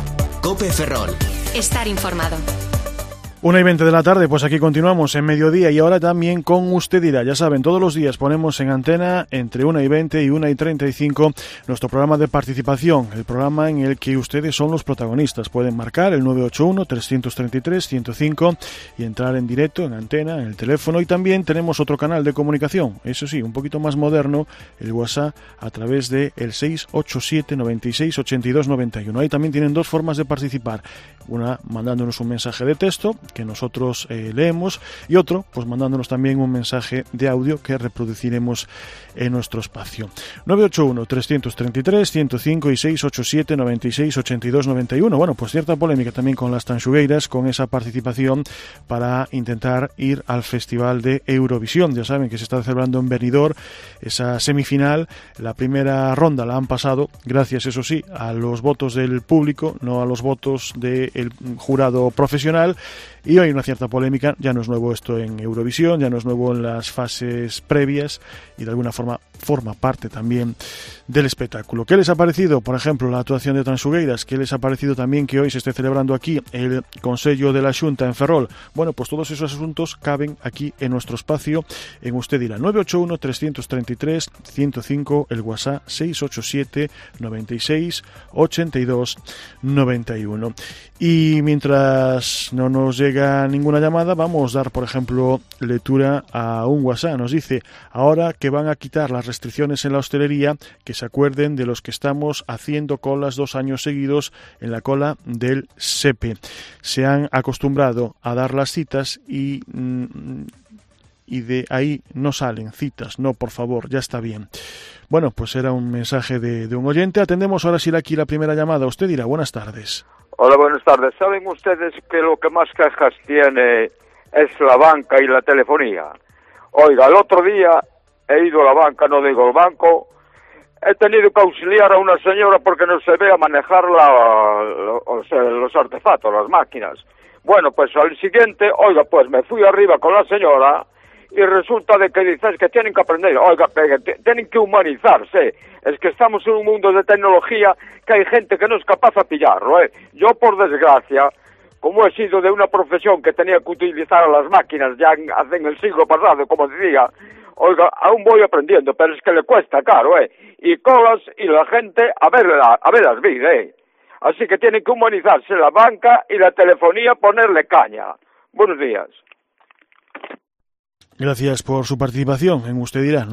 Cope Ferrol. Estar informado. 1:20 de la tarde, pues aquí continuamos en mediodía y ahora también con Usted Dirá. Ya saben, todos los días ponemos en antena entre 1:20 y 1:35 nuestro programa de participación, el programa en el que ustedes son los protagonistas. Pueden marcar el 981-333-105 y entrar en directo en antena, en el teléfono, y también tenemos otro canal de comunicación, eso sí, un poquito más moderno, el WhatsApp a través de el 687 96 82 91. Ahí también tienen dos formas de participar, una mandándonos un mensaje de texto que nosotros leemos y otro pues mandándonos también un mensaje de audio que reproduciremos en nuestro espacio. 981-333-105 y 687 96 82 91. Bueno, pues cierta polémica también con las Tanxugueiras, con esa participación para intentar ir al Festival de Eurovisión. Ya saben que se está celebrando en Benidorm esa semifinal. La primera ronda la han pasado gracias, eso sí, a los votos del público, no a los votos del jurado profesional. Y hoy una cierta polémica, ya no es nuevo esto en Eurovisión, ya no es nuevo en las fases previas y de alguna forma forma parte también del espectáculo. ¿Qué les ha parecido, por ejemplo, la actuación de Tanxugueiras? ¿Qué les ha parecido también que hoy se esté celebrando aquí el Consello de la Xunta en Ferrol? Bueno, pues todos esos asuntos caben aquí en nuestro espacio en Usted Dirá. 981-333-105, el WhatsApp 687 96 82 91. Y mientras no nos llega ninguna llamada, vamos a dar, por ejemplo, lectura a un WhatsApp. Nos dice: ahora que van a quitar las restricciones en la hostelería, que se acuerden de los que estamos haciendo colas 2 años seguidos en la cola del SEPE. Se han acostumbrado a dar las citas y de ahí no salen citas. No, por favor, ya está bien. Bueno, pues era un mensaje de un oyente. Atendemos ahora sí aquí la primera llamada. Usted dirá, buenas tardes. Hola, buenas tardes. ¿Saben ustedes que lo que más quejas tiene es la banca y la telefonía? Oiga, el otro día he ido a la banca, no digo el banco, he tenido que auxiliar a una señora porque no se ve a manejar los artefactos, las máquinas. Bueno, pues al siguiente, oiga, pues me fui arriba con la señora y resulta de que dices que tienen que aprender, oiga, tienen que humanizarse. Es que estamos en un mundo de tecnología que hay gente que no es capaz de pillarlo, ¿eh? Yo, por desgracia, como he sido de una profesión que tenía que utilizar a las máquinas ya en el siglo pasado, como decía, oiga, aún voy aprendiendo, pero es que le cuesta caro, ¿eh? Y colas y la gente a ver las vidas, ¿eh? Así que tienen que humanizarse la banca y la telefonía, ponerle caña. Buenos días. Gracias por su participación. En Usted Dirá,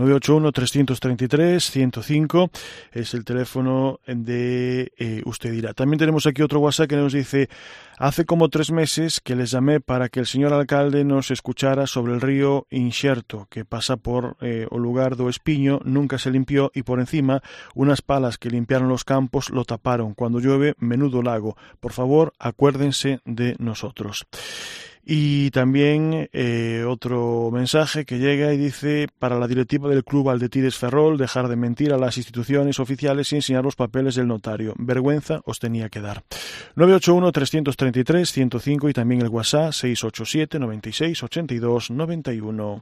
981-333-105 es el teléfono de Usted Dirá. También tenemos aquí otro WhatsApp que nos dice: hace como 3 meses que les llamé para que el señor alcalde nos escuchara sobre el río Inxerto, que pasa por o lugar do Espiño, nunca se limpió y por encima unas palas que limpiaron los campos lo taparon. Cuando llueve, menudo lago. Por favor, acuérdense de nosotros. Y también otro mensaje que llega y dice: para la directiva del Club Aldetides Ferrol, dejar de mentir a las instituciones oficiales y enseñar los papeles del notario. Vergüenza os tenía que dar. 981-333-105 y también el WhatsApp 687 96 82 91.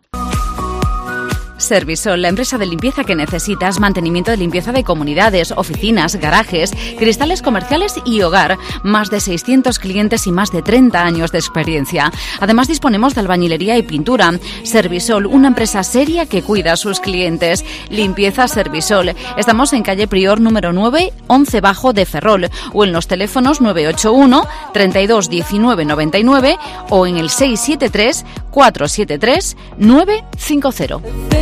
Servisol, la empresa de limpieza que necesitas, mantenimiento de limpieza de comunidades, oficinas, garajes, cristales comerciales y hogar. Más de 600 clientes y más de 30 años de experiencia. Además disponemos de albañilería y pintura. Servisol, una empresa seria que cuida a sus clientes. Limpieza Servisol. Estamos en calle Prior número 9, 11 bajo de Ferrol, o en los teléfonos 981 32 19 99 o en el 673 473 950.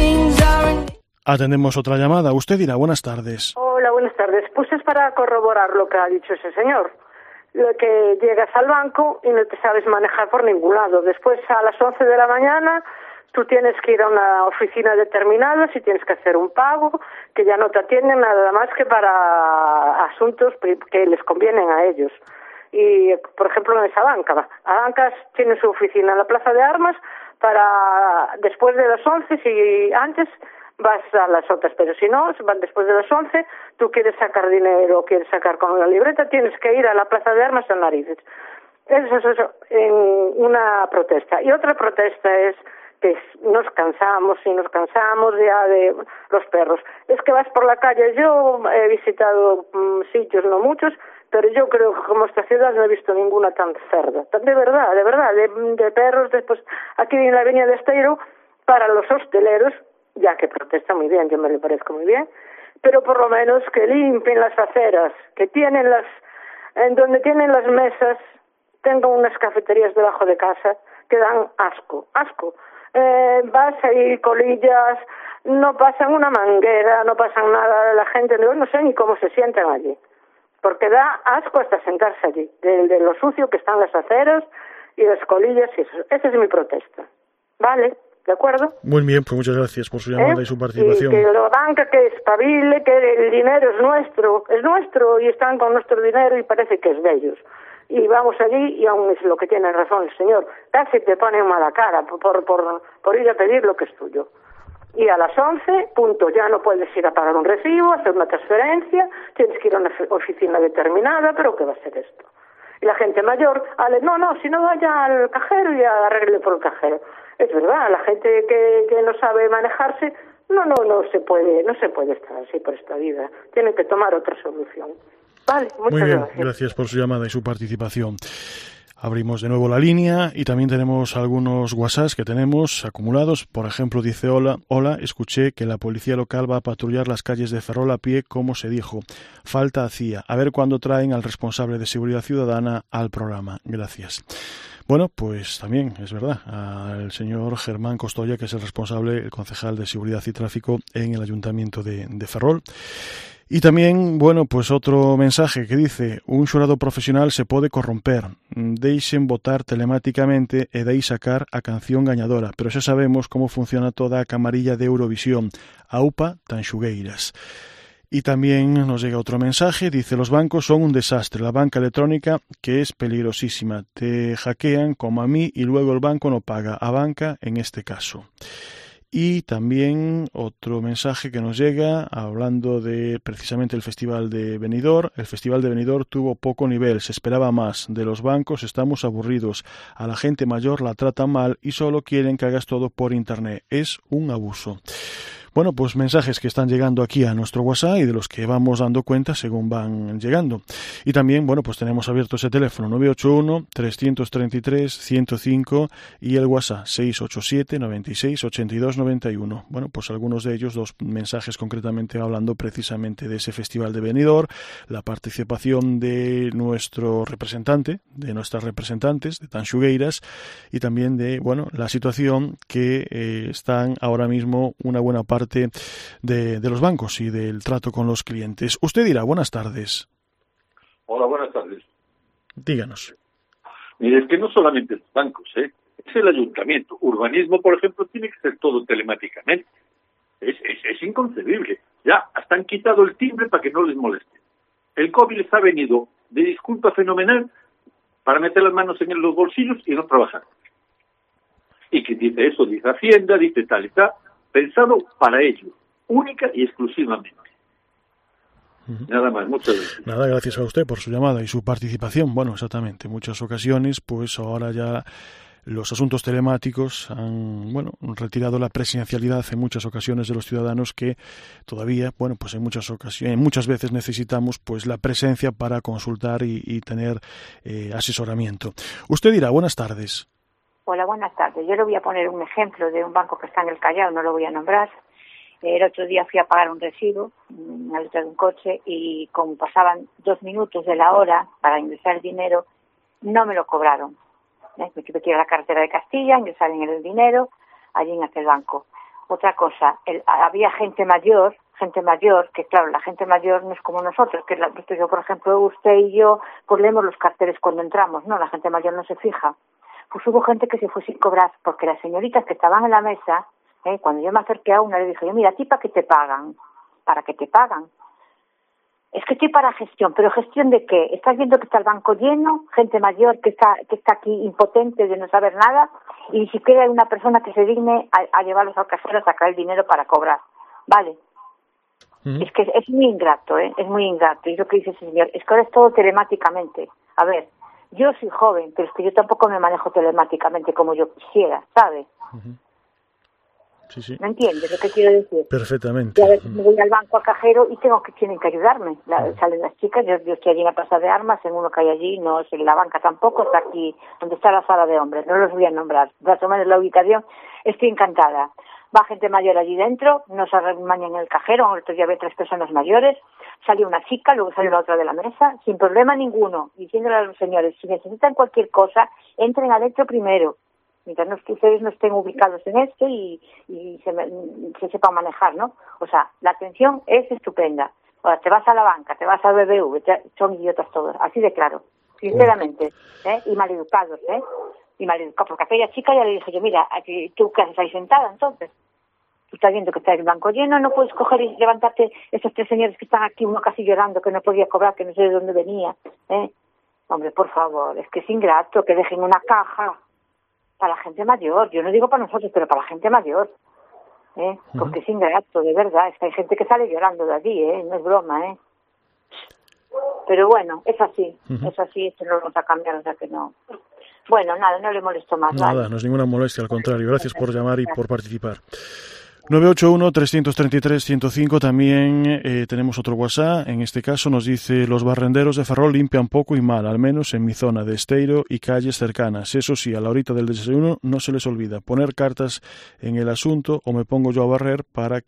Atendemos otra llamada. Usted dirá, buenas tardes. Hola, buenas tardes. Pues es para corroborar lo que ha dicho ese señor. Lo que llegas al banco y no te sabes manejar por ningún lado. Después, a las 11 de la mañana, tú tienes que ir a una oficina determinada si tienes que hacer un pago, que ya no te atienden nada más que para asuntos que les convienen a ellos. Y, por ejemplo, en esa banca. Abancas tiene su oficina en la Plaza de Armas para después de las 11, si antes vas a las otras, pero si no, van después de las 11, tú quieres sacar dinero o quieres sacar con la libreta, tienes que ir a la Plaza de Armas en Narices. Eso es en una protesta. Y otra protesta es que nos cansamos ya de los perros. Es que vas por la calle, yo he visitado sitios, no muchos, pero yo creo que como esta ciudad no he visto ninguna tan cerda. De verdad, de perros. Después, aquí en la avenida de Esteiro, para los hosteleros, ya que protesta muy bien, yo me le parezco muy bien, pero por lo menos que limpien las aceras, que tienen en donde tienen las mesas, tengo unas cafeterías debajo de casa que dan asco. Vas ahí, colillas, no pasan una manguera, no pasan nada, la gente no sé ni cómo se sientan allí, porque da asco hasta sentarse allí, de lo sucio que están las aceras y las colillas y eso. Esa es mi protesta. ¿Vale? ¿De acuerdo? Muy bien, pues muchas gracias por su llamada y su participación. Y que la banca que espabile, que el dinero es nuestro y están con nuestro dinero y parece que es de ellos. Y vamos allí y aún es lo que tiene razón el señor. Casi te pone mala cara por ir a pedir lo que es tuyo. Y a las 11, punto, ya no puedes ir a pagar un recibo, hacer una transferencia, tienes que ir a una oficina determinada, pero ¿qué va a ser esto? Y la gente mayor, si no vaya al cajero y arregle por el cajero. Es verdad, la gente que no sabe manejarse, no se puede estar así por esta vida. Tienen que tomar otra solución. Vale, muchas gracias. Gracias por su llamada y su participación. Abrimos de nuevo la línea y también tenemos algunos WhatsApps que tenemos acumulados. Por ejemplo, dice: hola, escuché que la policía local va a patrullar las calles de Ferrol a pie, como se dijo. Falta hacía. A ver cuándo traen al responsable de seguridad ciudadana al programa. Gracias. Bueno, pues también es verdad, al señor Germán Costoya, que es el responsable, el concejal de Seguridad y Tráfico en el Ayuntamiento de Ferrol. Y también, pues otro mensaje que dice: un xurado profesional se pode corromper, deixen votar telemáticamente e dai sacar a canción gañadora, pero xa sabemos como funciona toda a camarilla de Eurovisión, aupa tan xugueiras. Y también nos llega otro mensaje, dice: los bancos son un desastre, la banca electrónica que es peligrosísima, te hackean como a mí y luego el banco no paga, a banca en este caso. Y también otro mensaje que nos llega hablando de precisamente el Festival de Benidorm. El Festival de Benidorm tuvo poco nivel, se esperaba más. De los bancos estamos aburridos. A la gente mayor la tratan mal y solo quieren que hagas todo por internet. Es un abuso. Bueno, pues mensajes que están llegando aquí a nuestro WhatsApp y de los que vamos dando cuenta según van llegando. Y también, pues tenemos abierto ese teléfono 981-333-105 y el WhatsApp 687-96-82-91. Bueno, pues algunos de ellos, dos mensajes concretamente hablando precisamente de ese Festival de Benidorm, la participación de nuestro representante, de nuestras representantes, de Tanxugueiras, y también de, la situación que están ahora mismo una buena parte de los bancos y del trato con los clientes. Usted dirá: buenas tardes. Hola, buenas tardes. Díganos. Mire, es que no solamente los bancos, es el ayuntamiento. Urbanismo, por ejemplo, tiene que ser todo telemáticamente. Es inconcebible. Ya, hasta han quitado el timbre para que no les moleste. El COVID les ha venido de disculpa fenomenal para meter las manos en los bolsillos y no trabajar. Y que dice eso, dice Hacienda, dice tal y tal, pensado para ello, única y exclusivamente. Nada más, muchas gracias. Nada, gracias a usted por su llamada y su participación. Exactamente, en muchas ocasiones, ahora ya los asuntos telemáticos han, retirado la presencialidad en muchas ocasiones de los ciudadanos que todavía, en muchas veces necesitamos, la presencia para consultar y tener asesoramiento. Usted dirá: buenas tardes. Hola, buenas tardes. Yo le voy a poner un ejemplo de un banco que está en el Callao, no lo voy a nombrar. El otro día fui a pagar un recibo en la letra de un coche y como pasaban 2 minutos de la hora para ingresar el dinero, no me lo cobraron. Me tuve que ir a la carretera de Castilla, ingresar en el dinero, allí en aquel banco. Otra cosa, había gente mayor, que claro, la gente mayor no es como nosotros, que yo, por ejemplo, usted y yo, leemos los carteles cuando entramos, no, la gente mayor no se fija. Pues hubo gente que se fue sin cobrar, porque las señoritas que estaban en la mesa, cuando yo me acerqué a una, le dije: mira, ¿a ti para qué te pagan? ¿Para qué te pagan? Es que estoy para gestión, ¿pero gestión de qué? ¿Estás viendo que está el banco lleno? Gente mayor que está aquí impotente de no saber nada, y ni siquiera hay una persona que se digne a llevarlos al cajero a sacar el dinero para cobrar. Vale. Es que es muy ingrato, es muy ingrato. Y lo que dice ese señor, es que ahora es todo telemáticamente. A ver, yo soy joven, pero es que yo tampoco me manejo telemáticamente como yo quisiera, ¿sabe? Sí. ¿Me entiendes lo que quiero decir? Perfectamente. Y a veces me voy al banco, al cajero, y tienen que ayudarme. Salen las chicas, yo estoy allí en la Plaza de Armas, en uno que hay allí, no es en la banca tampoco, está aquí donde está la sala de hombres, no los voy a nombrar. Más o menos la ubicación, estoy encantada. Va gente mayor allí dentro, nos arremañan en el cajero, el otro día había 3 personas mayores, salió una chica, luego salió la otra de la mesa, sin problema ninguno, diciéndole a los señores, si necesitan cualquier cosa, entren adentro primero. Mientras que ustedes no estén ubicados en esto y se sepan manejar, ¿no? O sea, la atención es estupenda. Ahora, te vas a la banca, te vas al BBV, son idiotas todos, así de claro, sinceramente, y maleducados, y maleducados, porque aquella chica ya le dije yo, mira, aquí, ¿tú qué haces ahí sentada entonces? Tú estás viendo que está el banco lleno, no puedes coger y levantarte esos 3 señores que están aquí, uno casi llorando, que no podía cobrar, que no sé de dónde venía, Hombre, por favor, es que es ingrato que dejen una caja para la gente mayor, yo no digo para nosotros, pero para la gente mayor, porque es ingrato, de verdad, es que hay gente que sale llorando de allí, no es broma, pero bueno, es así, esto no lo vamos a cambiar, o sea que no. Bueno, nada, no le molesto más. Nada, ¿vale? no es ninguna molestia, al contrario, gracias por llamar y por participar. 981-333-105, también tenemos otro WhatsApp, en este caso nos dice: los barrenderos de Ferrol limpian poco y mal, al menos en mi zona de Esteiro y calles cercanas. Eso sí, a la horita del desayuno no se les olvida poner cartas en el asunto, o me pongo yo a barrer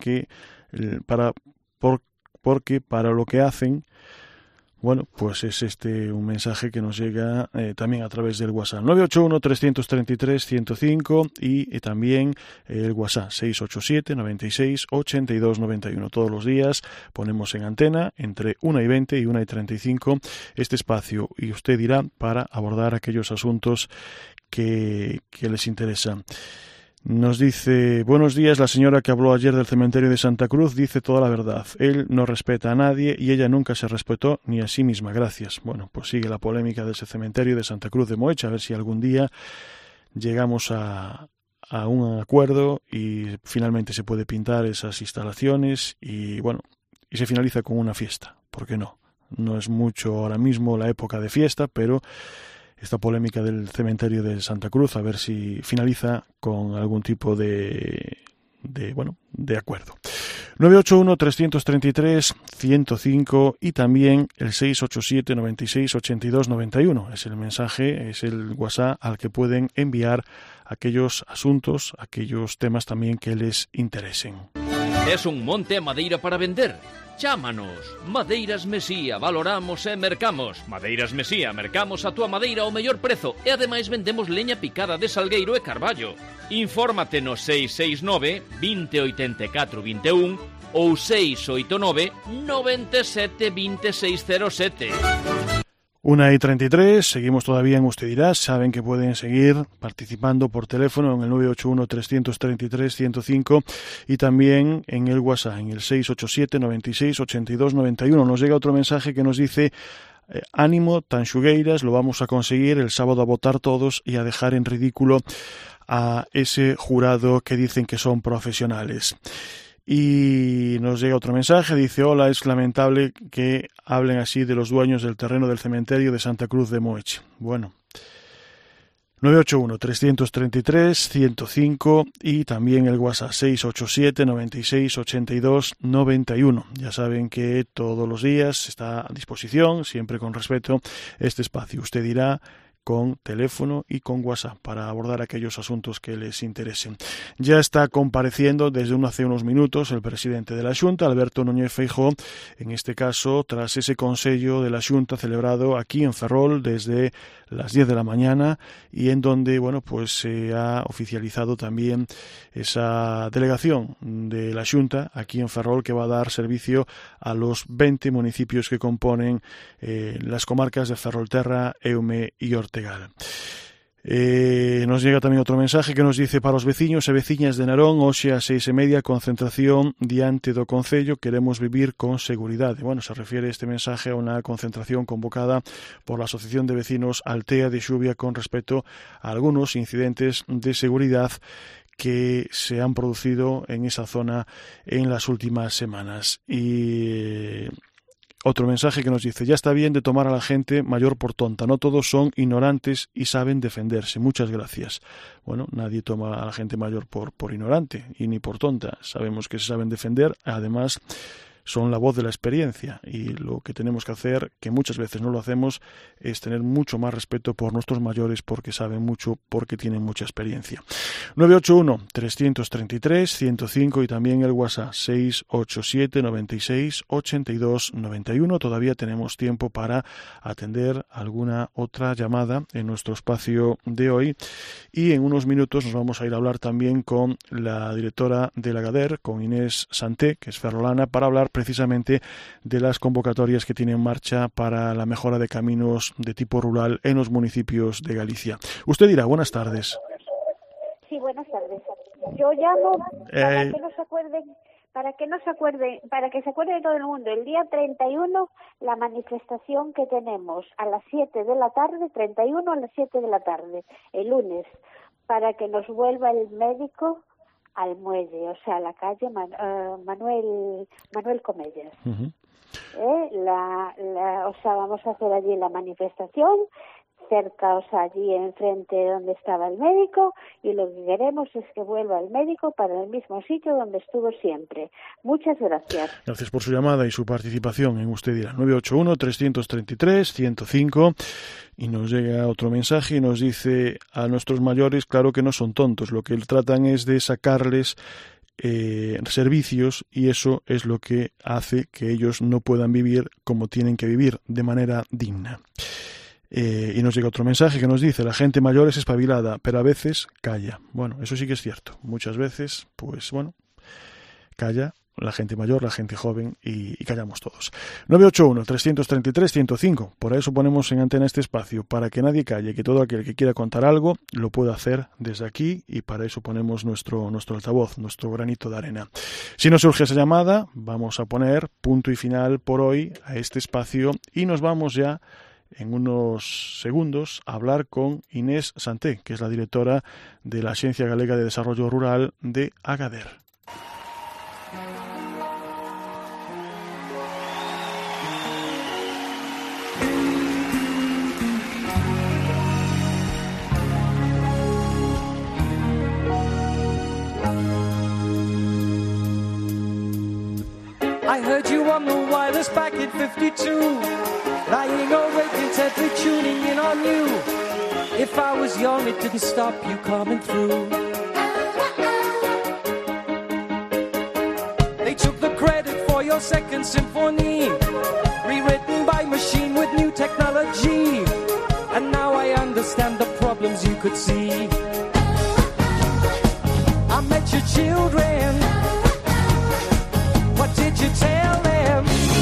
porque para lo que hacen. Bueno, pues es un mensaje que nos llega también a través del WhatsApp 981-333-105 y también el WhatsApp 687-96-82-91. Todos los días ponemos en antena entre 1:20 y 1:35 este espacio, y usted dirá, para abordar aquellos asuntos que les interesan. Nos dice: buenos días, la señora que habló ayer del cementerio de Santa Cruz dice toda la verdad. Él no respeta a nadie y ella nunca se respetó ni a sí misma. Gracias. Bueno, pues sigue la polémica de ese cementerio de Santa Cruz de Moeche, a ver si algún día llegamos a un acuerdo y finalmente se puede pintar esas instalaciones y bueno, y se finaliza con una fiesta. ¿Por qué no? No es mucho ahora mismo la época de fiesta, pero esta polémica del cementerio de Santa Cruz, a ver si finaliza con algún tipo de acuerdo. 981-333-105 y también el 687-96-82-91. Es el mensaje, es el WhatsApp al que pueden enviar aquellos asuntos, aquellos temas también que les interesen. Es un monte a madeira para vender? Chámanos. Madeiras Mesía, valoramos e mercamos. Madeiras Mesía, mercamos a túa madeira ao mellor prezo e ademais vendemos leña picada de salgueiro e carballo. Infórmate no 669 2084 21 ou 689 97 2607. 1:33, seguimos todavía en Usted Dirá. Saben que pueden seguir participando por teléfono en el 981-333-105 y también en el WhatsApp, en el 687-96-82-91. Nos llega otro mensaje que nos dice: ánimo, Tanxugueiras, lo vamos a conseguir el sábado, a votar todos y a dejar en ridículo a ese jurado que dicen que son profesionales. Y nos llega otro mensaje, dice: hola, es lamentable que hablen así de los dueños del terreno del cementerio de Santa Cruz de Moeche. Bueno, 981-333-105 y también el WhatsApp 687-96-82-91. Ya saben que todos los días está a disposición, siempre con respeto, este espacio. Usted dirá, con teléfono y con WhatsApp para abordar aquellos asuntos que les interesen. Ya está compareciendo desde hace unos minutos el presidente de la Xunta, Alberto Núñez Feijóo, en este caso tras ese consello de la Xunta celebrado aquí en Ferrol desde las 10 de la mañana y en donde, bueno, pues se ha oficializado también esa delegación de la Xunta aquí en Ferrol que va a dar servicio a los 20 municipios que componen las comarcas de Ferrolterra, Eume y Ortegal. Nos llega también otro mensaje que nos dice: para os veciños e veciñas de Narón, hoxe a 6:30, concentración diante do Concello, queremos vivir con seguridade. Bueno, se refiere este mensaje a una concentración convocada por la Asociación de Vecinos Altea de Xubia con respecto a algunos incidentes de seguridad que se han producido en esa zona en las últimas semanas. Y Otro mensaje que nos dice: ya está bien de tomar a la gente mayor por tonta, no todos son ignorantes y saben defenderse. Muchas gracias. Bueno, nadie toma a la gente mayor por ignorante y ni por tonta. Sabemos que se saben defender, además son la voz de la experiencia, y lo que tenemos que hacer, que muchas veces no lo hacemos, es tener mucho más respeto por nuestros mayores, porque saben mucho, porque tienen mucha experiencia. 981-333-105 y también el WhatsApp 687-96-82-91. Todavía tenemos tiempo para atender alguna otra llamada en nuestro espacio de hoy, y en unos minutos nos vamos a ir a hablar también con la directora del Agader, con Inés Santé, que es ferrolana, para hablar precisamente de las convocatorias que tiene en marcha para la mejora de caminos de tipo rural en los municipios de Galicia. Usted dirá, buenas tardes. Sí, buenas tardes. Yo llamo para que se acuerde todo el mundo. El día 31, la manifestación que tenemos a las 7 de la tarde, 31 a las 7 de la tarde, el lunes, para que nos vuelva el médico al muelle, o sea, la calle Manuel Comellas. Uh-huh. O sea, vamos a hacer allí la manifestación, cerca, o sea, allí enfrente donde estaba el médico, y lo que queremos es que vuelva el médico para el mismo sitio donde estuvo siempre. Muchas gracias. Gracias por su llamada y su participación en Usted dirá. 981-333-105. Y nos llega otro mensaje y nos dice: a nuestros mayores, claro que no son tontos, lo que tratan es de sacarles servicios, y eso es lo que hace que ellos no puedan vivir como tienen que vivir, de manera digna. Y nos llega otro mensaje que nos dice: la gente mayor es espabilada, pero a veces calla. Bueno, eso sí que es cierto. Muchas veces, pues bueno, calla la gente mayor, la gente joven, y callamos todos. 981-333-105. Por eso ponemos en antena este espacio, para que nadie calle, que todo aquel que quiera contar algo lo pueda hacer desde aquí, y para eso ponemos nuestro altavoz, nuestro granito de arena. Si no surge esa llamada, vamos a poner punto y final por hoy a este espacio, y nos vamos ya en unos segundos a hablar con Inés Santé, que es la directora de la Axencia Galega de Desarrollo Rural de Agader. I heard you on the wireless back at 52, lying awake intently tuning in on you. If I was young, it didn't stop you coming through. They took the credit for your second symphony, rewritten by machine with new technology. And now I understand the problems you could see. I met your children. What did you tell them?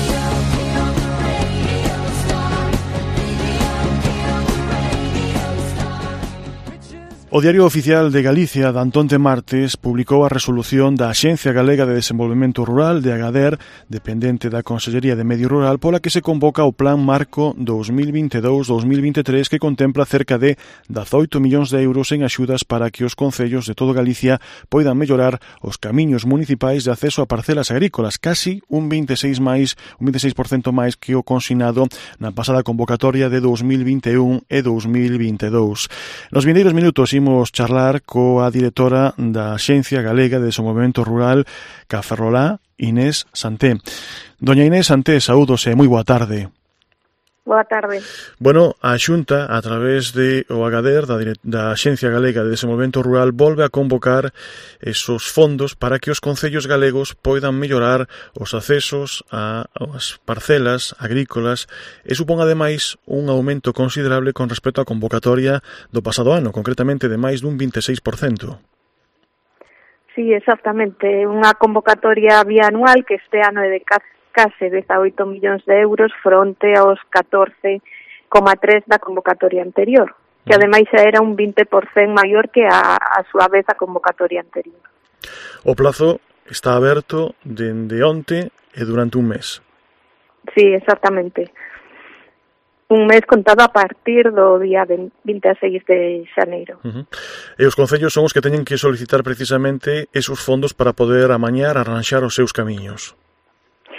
O Diario Oficial de Galicia, de Antón de Martes, publicou a resolución da Axencia Galega de Desenvolvemento Rural de Agader, dependente da Consellería de Medio Rural, pola que se convoca o Plan Marco 2022-2023, que contempla cerca de 18 millóns de euros en axudas para que os concellos de todo Galicia poidan mellorar os camiños municipais de acceso a parcelas agrícolas, casi un 26% máis que o consignado na pasada convocatoria de 2021 e 2022. Nos vindeiros minutos imos charlar coa directora da Axencia Galega de Desenvolvemento Rural, ca ferrolá, Inés Santé. Doña Inés Santé, saúdos e moi boa tarde. Boa tarde. Bueno, a Xunta, a través de o Agader, da Axencia Galega de Desenvolvemento Rural, volve a convocar esos fondos para que os concellos galegos poidan mellorar os accesos ás parcelas agrícolas, e supón ademais un aumento considerable con respecto á convocatoria do pasado ano, concretamente de máis dun 26%. Sí, exactamente. Unha convocatoria bianual que este ano é de case 18 millóns de euros fronte aos 14,3 da convocatoria anterior, que ademais era un 20% maior que a súa vez a convocatoria anterior. O plazo está aberto dende onte e durante un mes. Sí, exactamente. Un mes contado a partir do día 26 de xaneiro. E os concellos son os que teñen que solicitar precisamente esos fondos para poder amañar, arranxar os seus camiños.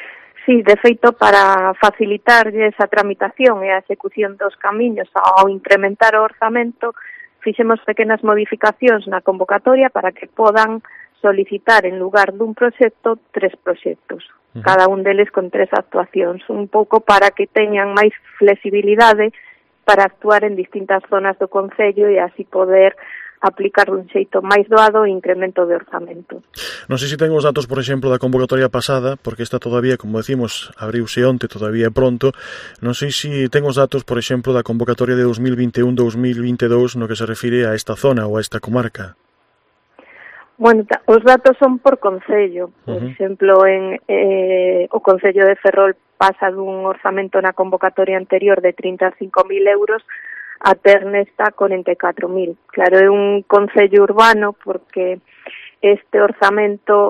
Sí, de feito, para facilitarlle esa tramitación e a execución dos camiños ao incrementar o orzamento, fixemos pequenas modificacións na convocatoria para que podan solicitar en lugar dun proxecto 3 proxectos, cada un deles con 3 actuacións, un pouco para que teñan máis flexibilidade para actuar en distintas zonas do concello e así poder aplicar dun xeito máis doado o incremento de orzamento. Non sei se ten os datos, por exemplo, da convocatoria pasada, porque esta todavía, como decimos, abriuse onte, todavía é pronto. Non sei se ten os datos, por exemplo, da convocatoria de 2021-2022 no que se refire a esta zona ou a esta comarca. Bueno, os datos son por concello. Por exemplo, en o Concello de Ferrol pasa dun orzamento na convocatoria anterior de 35.000 euros a ter nesta 44.000. Claro, é un concello urbano porque este orzamento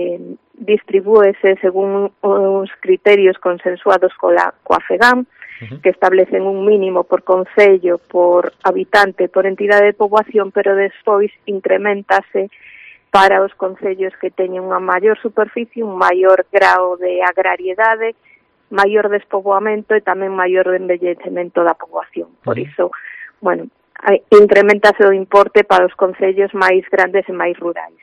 distribúese según os criterios consensuados coa FEGAM, que establecen un mínimo por concello, por habitante, por entidade de poboación, pero despois incrementase para os concellos que teñen unha maior superficie, un maior grao de agrariedade, maior despoboamento e tamén maior envellecemento da poboación. Por iso, bueno, incrementase o importe para os concellos máis grandes e máis rurais.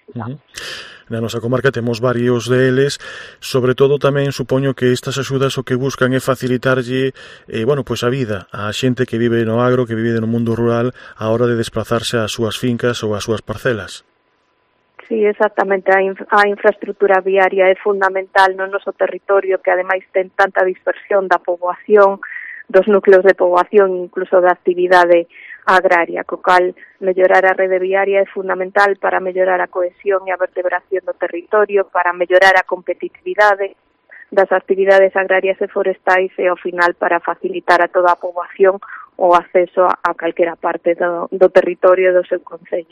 Na nosa comarca temos varios deles, sobre todo tamén supoño que estas axudas o que buscan é facilitarlle bueno, pois a vida á xente que vive no agro, que vive no mundo rural a hora de desplazarse ás súas fincas ou ás súas parcelas. Sí, exactamente. A infraestructura viaria é fundamental no noso territorio, que ademais ten tanta dispersión da poboación, dos núcleos de poboación, incluso da actividade agraria, co cal mellorar a rede viaria é fundamental para mellorar a cohesión e a vertebración do territorio, para mellorar a competitividade das actividades agrarias e forestais e, ao final, para facilitar a toda a poboación o acceso a calquera parte do territorio do seu concello.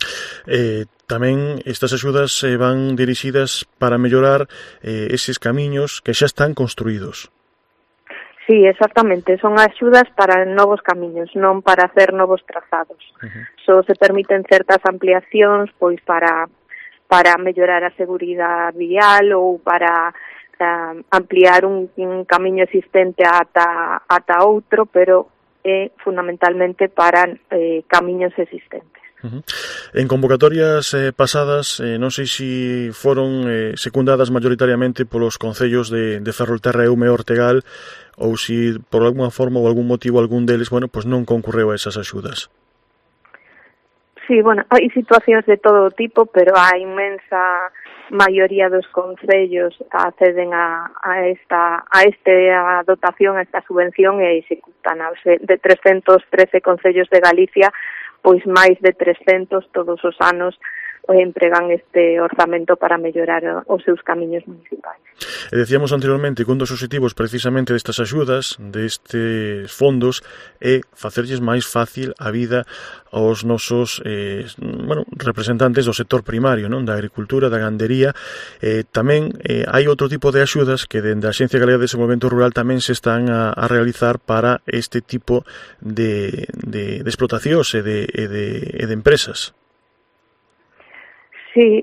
Tamén estas axudas van dirixidas para mellorar eses camiños que xa están construídos. Sí, exactamente, son axudas para novos camiños, non para hacer novos trazados. Só se permiten certas ampliacións pois para mellorar a seguridade vial ou para ampliar un camiño existente ata outro, pero é fundamentalmente para camiños existentes. En convocatorias pasadas, non sei se foron secundadas mayoritariamente polos concellos de Ferrolterra, Eume e Ortegal, ou se por alguna forma ou algún motivo algún deles, bueno, pues non concurreu a esas axudas. Sí, bueno, hai situacións de todo tipo, pero a inmensa maioría dos concellos acceden a esta dotación, a esta subvención e executan. De 313 concellos de Galicia, pois máis de 300 todos os anos empregan este orzamento para mellorar os seus camiños municipais. E decíamos anteriormente que un dos obxectivos precisamente destas axudas, destes fondos, é facerlles máis fácil a vida aos nosos representantes do sector primario, non? Da agricultura, da gandería. Tamén hai outro tipo de axudas que dende a Axencia Galega de Desenvolvemento Rural tamén se están a realizar para este tipo de explotacións e de empresas. Sí,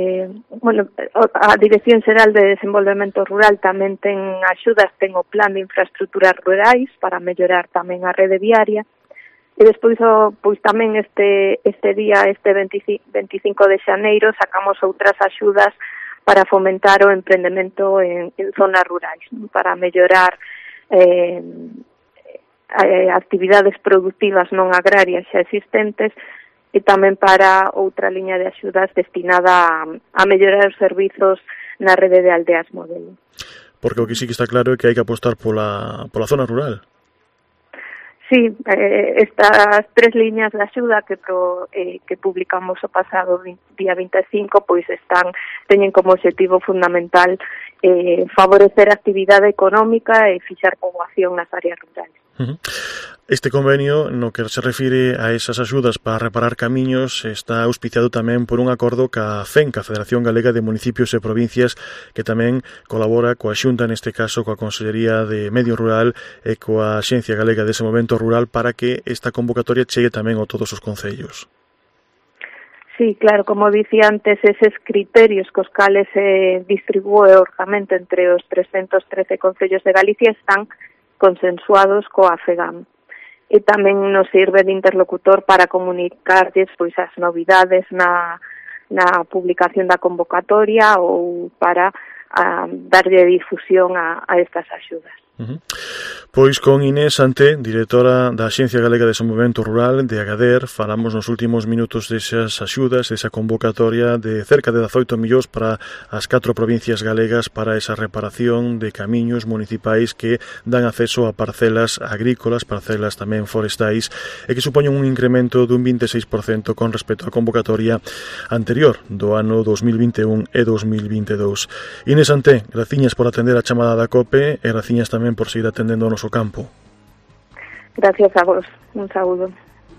a Dirección Xeral de Desenvolvemento Rural tamén ten axudas, ten o Plan de Infraestructuras Rurais para mellorar tamén a rede viaria, e despois pois tamén este día, este 25 de xaneiro, sacamos outras axudas para fomentar o emprendemento en zonas rurais, para mellorar actividades productivas non agrarias xa existentes, e tamén para outra liña de axudas destinada a mellorar os servizos na rede de aldeas modelo. Porque o que sí que está claro é que hai que apostar pola zona rural. Sí, estas 3 liñas de axuda que publicamos o pasado día 25, pois teñen como objetivo fundamental favorecer a actividade económica e fixar poboación nas áreas rurales. Este convenio, no que se refire a esas axudas para reparar camiños, está auspiciado tamén por un acordo ca FENC, a Federación Galega de Municipios e Provincias, que tamén colabora coa Xunta, neste caso coa Consellería de Medio Rural e coa Axencia Galega de Desenvolvemento Rural, para que esta convocatoria chegue tamén a todos os concellos. Sí, claro, como dicía antes, eses criterios cos cales se distribúe o orzamento entre os 313 concellos de Galicia están consensuados coa FEGAM. E tamén nos sirve de interlocutor para comunicarlles pois as novidades na publicación da convocatoria ou para darlle difusión a estas axudas. Pois con Inés Santé, directora da Axencia Galega de Desenvolvemento Rural de Agader, falamos nos últimos minutos desas axudas, desa convocatoria de cerca de 18 millóns para as 4 provincias galegas para esa reparación de camiños municipais que dan acceso a parcelas agrícolas, parcelas tamén forestais, e que supoñen un incremento dun 26% con respecto á convocatoria anterior do ano 2021 e 2022. Inés Santé, graciñas por atender a chamada da COPE e graciñas tamén por seguir atendendo ao noso campo. Gracias a vos. Un saúdo.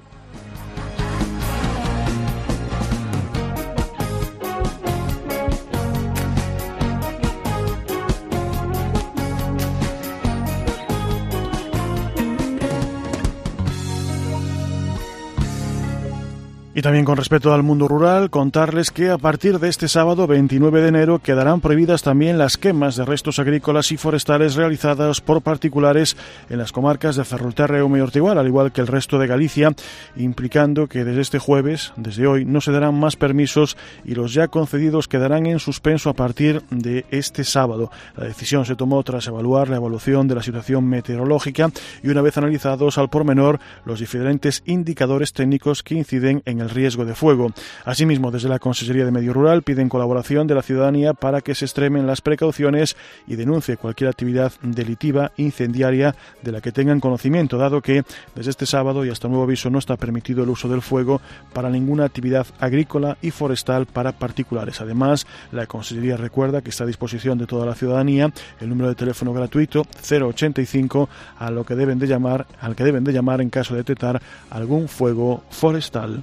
Y también con respecto al mundo rural, contarles que a partir de este sábado 29 de enero quedarán prohibidas también las quemas de restos agrícolas y forestales realizadas por particulares en las comarcas de Ferrolterra y Eume y Ortigual, al igual que el resto de Galicia, implicando que desde este jueves, desde hoy, no se darán más permisos y los ya concedidos quedarán en suspenso a partir de este sábado. La decisión se tomó tras evaluar la evolución de la situación meteorológica y una vez analizados al pormenor los diferentes indicadores técnicos que inciden en el riesgo de fuego. Asimismo, desde la Consejería de Medio Rural piden colaboración de la ciudadanía para que se extremen las precauciones y denuncie cualquier actividad delictiva incendiaria de la que tengan conocimiento, dado que desde este sábado y hasta nuevo aviso no está permitido el uso del fuego para ninguna actividad agrícola y forestal para particulares. Además, la Consejería recuerda que está a disposición de toda la ciudadanía el número de teléfono gratuito 085 al que deben de llamar en caso de detectar algún fuego forestal.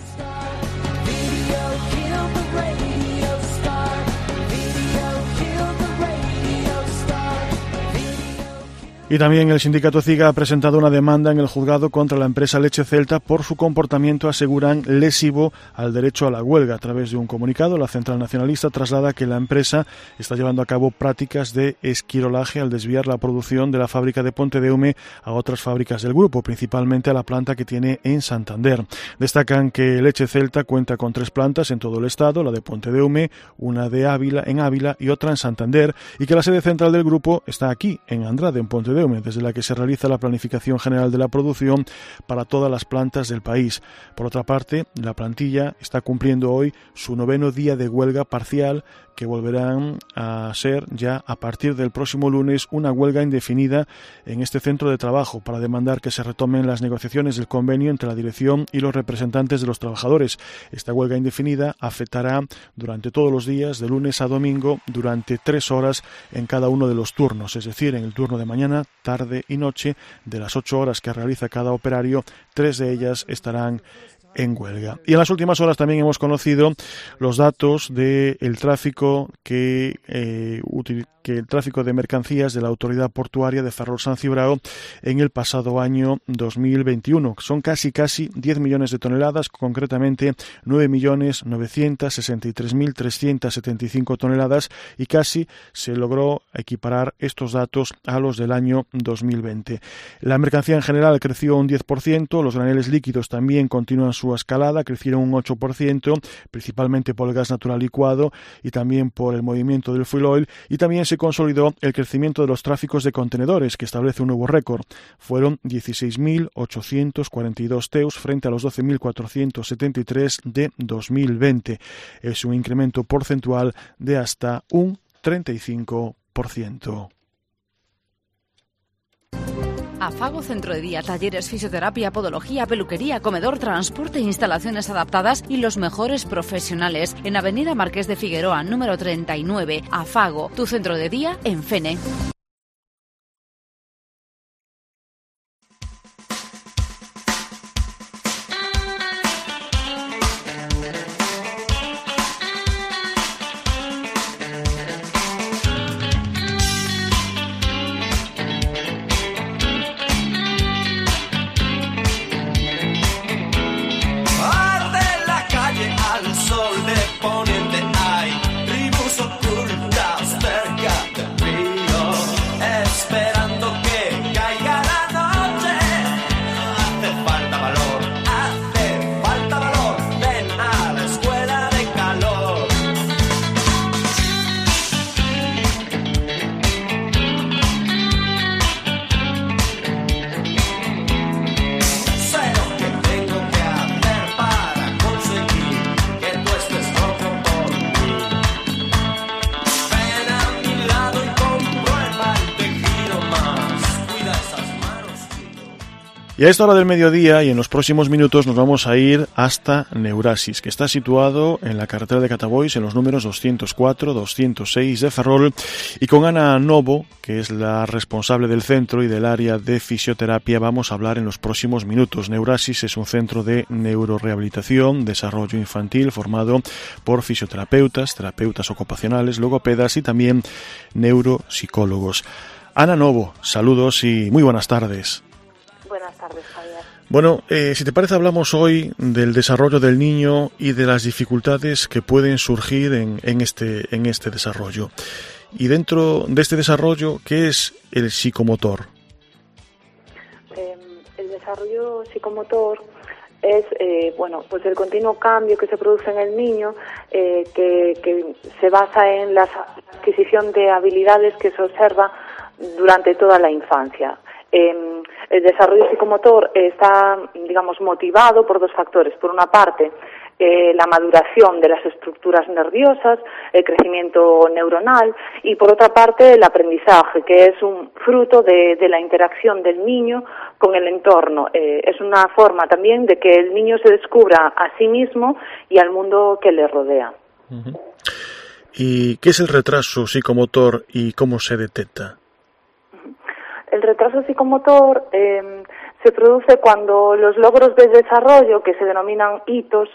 Y también el sindicato CIGA ha presentado una demanda en el juzgado contra la empresa Leche Celta por su comportamiento, aseguran, lesivo al derecho a la huelga. A través de un comunicado, la Central Nacionalista traslada que la empresa está llevando a cabo prácticas de esquirolaje al desviar la producción de la fábrica de Pontedeume a otras fábricas del grupo, principalmente a la planta que tiene en Santander. Destacan que Leche Celta cuenta con 3 plantas en todo el estado, la de Pontedeume, una en Ávila y otra en Santander, y que la sede central del grupo está aquí, en Andrade, en Pontedeume, desde la que se realiza la planificación general de la producción para todas las plantas del país. Por otra parte, la plantilla está cumpliendo hoy su 9º día de huelga parcial, que volverán a ser ya a partir del próximo lunes una huelga indefinida en este centro de trabajo para demandar que se retomen las negociaciones del convenio entre la dirección y los representantes de los trabajadores. Esta huelga indefinida afectará durante todos los días, de lunes a domingo, durante 3 horas en cada uno de los turnos, es decir, en el turno de mañana, tarde y noche, de las 8 horas que realiza cada operario, 3 de ellas estarán en huelga. Y en las últimas horas también hemos conocido los datos del tráfico el tráfico de mercancías de la Autoridad Portuaria de Ferrol-San Cibrao en el pasado año 2021. Son casi 10 millones de toneladas, concretamente 9.963.375 toneladas, y casi se logró equiparar estos datos a los del año 2020. La mercancía en general creció un 10%, los graneles líquidos también continúan su escalada, crecieron un 8%, principalmente por el gas natural licuado y también por el movimiento del fuel oil, y también se consolidó el crecimiento de los tráficos de contenedores, que establece un nuevo récord. Fueron 16.842 TEUs frente a los 12.473 de 2020. Es un incremento porcentual de hasta un 35%. Afago Centro de Día, talleres, fisioterapia, podología, peluquería, comedor, transporte, instalaciones adaptadas y los mejores profesionales. En Avenida Marqués de Figueroa, número 39. Afago, tu centro de día en Fene. Y a esta hora del mediodía y en los próximos minutos nos vamos a ir hasta Neurasis, que está situado en la carretera de Catabois, en los números 204, 206 de Ferrol, y con Ana Novo, que es la responsable del centro y del área de fisioterapia, vamos a hablar en los próximos minutos. Neurasis es un centro de neurorehabilitación, desarrollo infantil, formado por fisioterapeutas, terapeutas ocupacionales, logopedas y también neuropsicólogos. Ana Novo, saludos y muy buenas tardes. Buenas tardes, Javier. Bueno, si te parece, hablamos hoy del desarrollo del niño y de las dificultades que pueden surgir en este desarrollo. Y dentro de este desarrollo, ¿qué es el psicomotor? El desarrollo psicomotor es pues el continuo cambio que se produce en el niño, que se basa en la adquisición de habilidades que se observa durante toda la infancia. El desarrollo psicomotor está, motivado por dos factores. Por una parte, la maduración de las estructuras nerviosas, el crecimiento neuronal, y por otra parte, el aprendizaje, que es un fruto de la interacción del niño con el entorno. Es una forma también de que el niño se descubra a sí mismo y al mundo que le rodea. Uh-huh. ¿Y qué es el retraso psicomotor y cómo se detecta? El retraso psicomotor se produce cuando los logros de desarrollo, que se denominan hitos,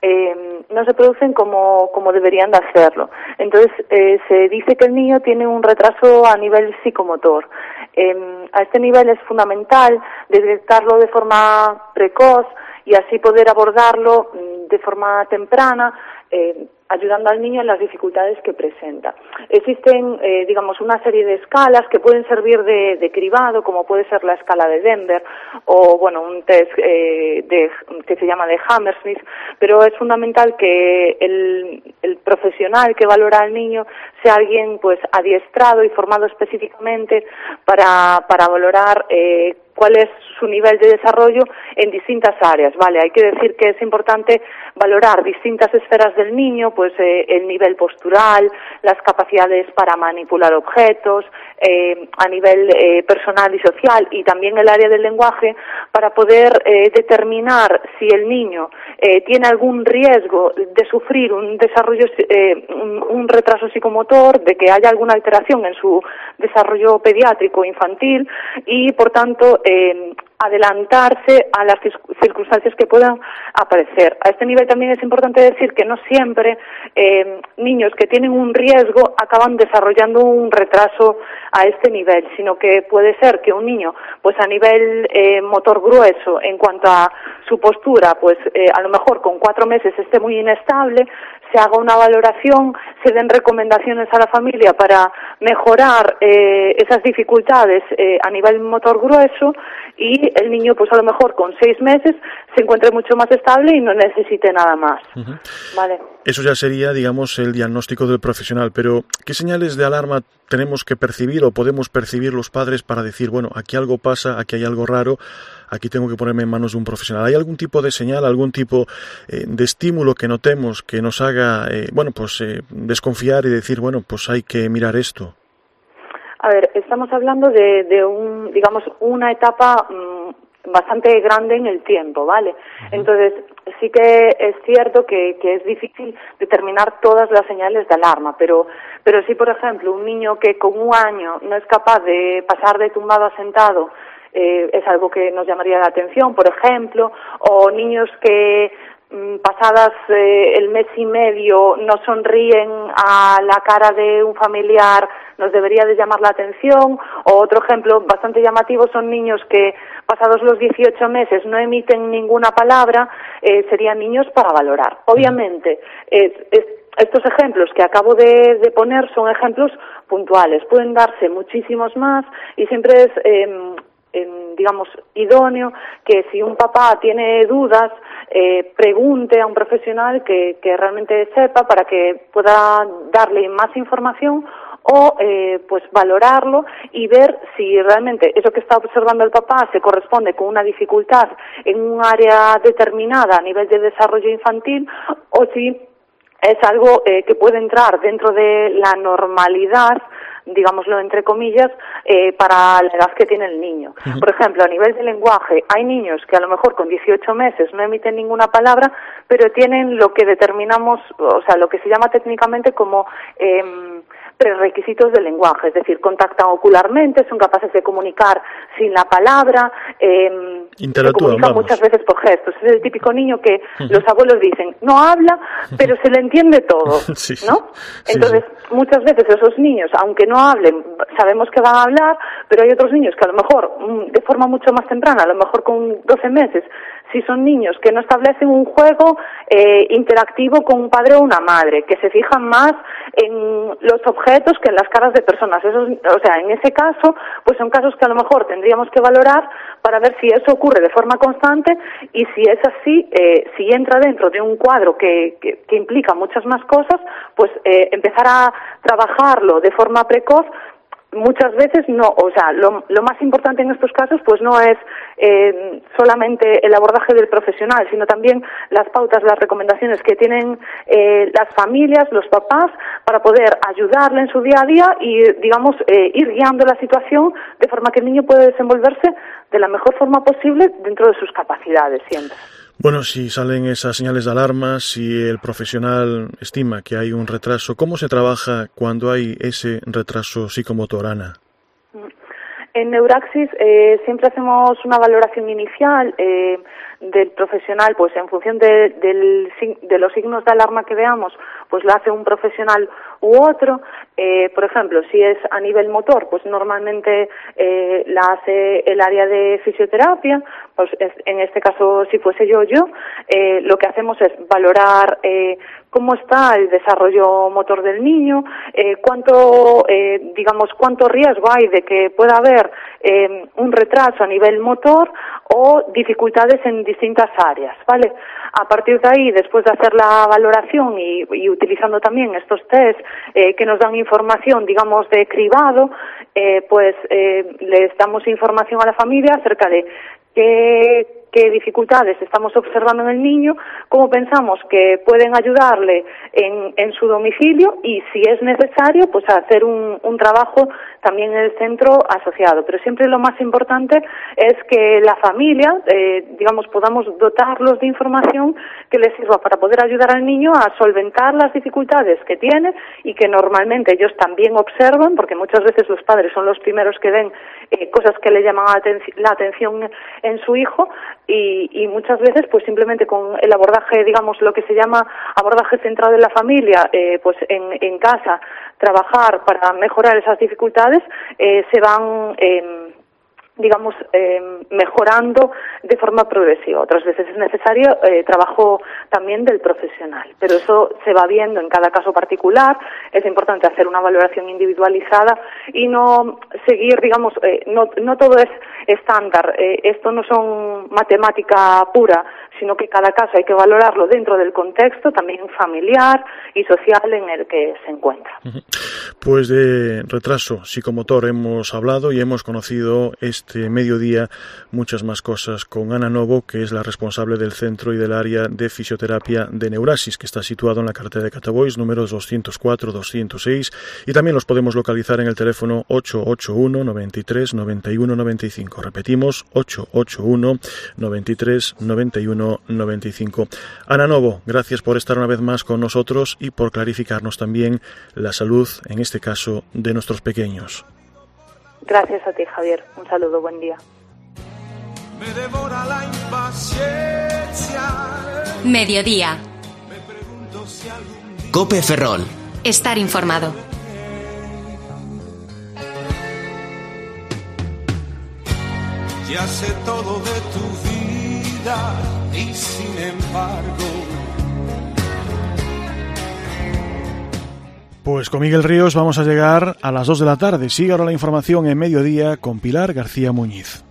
no se producen como deberían de hacerlo. Entonces, se dice que el niño tiene un retraso a nivel psicomotor. A este nivel es fundamental detectarlo de forma precoz y así poder abordarlo de forma temprana, ayudando al niño en las dificultades que presenta. Existen, una serie de escalas que pueden servir de cribado, como puede ser la escala de Denver o, un test que se llama de Hammersmith, pero es fundamental que el profesional que valora al niño sea alguien, adiestrado y formado específicamente para valorar cuál es su nivel de desarrollo en distintas áreas, ¿vale? Hay que decir que es importante valorar distintas esferas del niño, el nivel postural, las capacidades para manipular objetos, a nivel personal y social, y también el área del lenguaje, para poder determinar si el niño tiene algún riesgo de sufrir un desarrollo, un retraso psicomotor, de que haya alguna alteración en su desarrollo pediátrico infantil y, por tanto, adelantarse a las circunstancias que puedan aparecer. A este nivel también es importante decir que no siempre niños que tienen un riesgo acaban desarrollando un retraso a este nivel, sino que puede ser que un niño, a nivel motor grueso, en cuanto a su postura, a lo mejor con 4 meses esté muy inestable, se haga una valoración, se den recomendaciones a la familia para mejorar esas dificultades a nivel motor grueso, y el niño, a lo mejor con 6 meses se encuentre mucho más estable y no necesite nada más. Uh-huh. ¿Vale? Eso ya sería, el diagnóstico del profesional, pero ¿qué señales de alarma tenemos que percibir o podemos percibir los padres para decir, aquí algo pasa, aquí hay algo raro, aquí tengo que ponerme en manos de un profesional? ¿Hay algún tipo de señal, algún tipo de estímulo que notemos que nos haga, desconfiar y decir, hay que mirar esto? A ver, estamos hablando de una etapa bastante grande en el tiempo, ¿vale? Uh-huh. Entonces, sí que es cierto que es difícil determinar todas las señales de alarma, pero sí, por ejemplo, un niño que con 1 año no es capaz de pasar de tumbado a sentado, es algo que nos llamaría la atención, por ejemplo, o niños que pasadas el mes y medio no sonríen a la cara de un familiar, nos debería de llamar la atención. O otro ejemplo bastante llamativo son niños que pasados los 18 meses no emiten ninguna palabra, serían niños para valorar. Obviamente, estos ejemplos que acabo de poner son ejemplos puntuales, pueden darse muchísimos más, y siempre es idóneo que si un papá tiene dudas, pregunte a un profesional que realmente sepa, para que pueda darle más información o valorarlo y ver si realmente eso que está observando el papá se corresponde con una dificultad en un área determinada a nivel de desarrollo infantil, o si es algo que puede entrar dentro de la normalidad digámoslo entre comillas, para la edad que tiene el niño. Por ejemplo, a nivel de lenguaje, hay niños que a lo mejor con 18 meses no emiten ninguna palabra, pero tienen lo que determinamos, o sea, lo que se llama técnicamente como prerequisitos del lenguaje, es decir, contactan ocularmente, son capaces de comunicar sin la palabra, se comunican muchas veces por gestos. Es el típico niño que los abuelos dicen, no habla, pero se le entiende todo, ¿no? Entonces, muchas veces esos niños, aunque no hablen, sabemos que van a hablar, pero hay otros niños que a lo mejor, de forma mucho más temprana, a lo mejor con 12 meses, si son niños que no establecen un juego interactivo con un padre o una madre, que se fijan más en los objetos que en las caras de personas. O sea, en ese caso, pues son casos que a lo mejor tendríamos que valorar para ver si eso ocurre de forma constante y si es así, si entra dentro de un cuadro que implica muchas más cosas, pues empezar a trabajarlo de forma precoz. Muchas veces no, o sea, lo más importante en estos casos pues no es solamente el abordaje del profesional, sino también las pautas, las recomendaciones que tienen las familias, los papás, para poder ayudarle en su día a día y, digamos, ir guiando la situación de forma que el niño pueda desenvolverse de la mejor forma posible dentro de sus capacidades siempre. Bueno, si salen esas señales de alarma, si el profesional estima que hay un retraso, ¿cómo se trabaja cuando hay ese retraso psicomotor, Ana? En Neuraxis siempre hacemos una valoración inicial del profesional, pues en función de los signos de alarma que veamos, pues lo hace un profesional u otro. Por ejemplo, si es a nivel motor, pues normalmente la hace el área de fisioterapia, pues en este caso si fuese yo, lo que hacemos es valorar cómo está el desarrollo motor del niño, cuánto riesgo hay de que pueda haber un retraso a nivel motor o dificultades en distintas áreas, ¿vale? A partir de ahí, después de hacer la valoración y utilizando también estos test que nos dan información, digamos, de cribado, les damos información a la familia acerca de qué dificultades estamos observando en el niño, cómo pensamos que pueden ayudarle en su domicilio y, si es necesario, pues hacer un trabajo también en el centro asociado. Pero siempre lo más importante es que la familia, podamos dotarlos de información que les sirva para poder ayudar al niño a solventar las dificultades que tiene y que normalmente ellos también observan, porque muchas veces los padres son los primeros que ven cosas que le llaman la atención en su hijo, y muchas veces pues simplemente con el abordaje, digamos, lo que se llama abordaje centrado en la familia, pues en casa, trabajar para mejorar esas dificultades, se van mejorando de forma progresiva. Otras veces es necesario trabajo también del profesional, pero eso se va viendo en cada caso particular. Es importante hacer una valoración individualizada y no seguir, no todo es estándar. Esto no son matemática pura, sino que cada caso hay que valorarlo dentro del contexto también familiar y social en el que se encuentra. Pues de retraso psicomotor hemos hablado y hemos conocido este mediodía muchas más cosas con Ana Novo, que es la responsable del centro y del área de fisioterapia de Neuraxis, que está situado en la carretera de Catabois, números 204-206, y también los podemos localizar en el teléfono 881 93 91 95. Repetimos, 881 93 91 95. Ana Novo, gracias por estar una vez más con nosotros y por clarificarnos también la salud, en este caso, de nuestros pequeños. Gracias a ti, Javier. Un saludo, buen día. Mediodía. COPE Ferrol. Estar informado. Ya sé todo de tu vida y sin embargo. Pues con Miguel Ríos vamos a llegar a las 2 de la tarde. Sigue ahora la información en Mediodía con Pilar García Muñiz.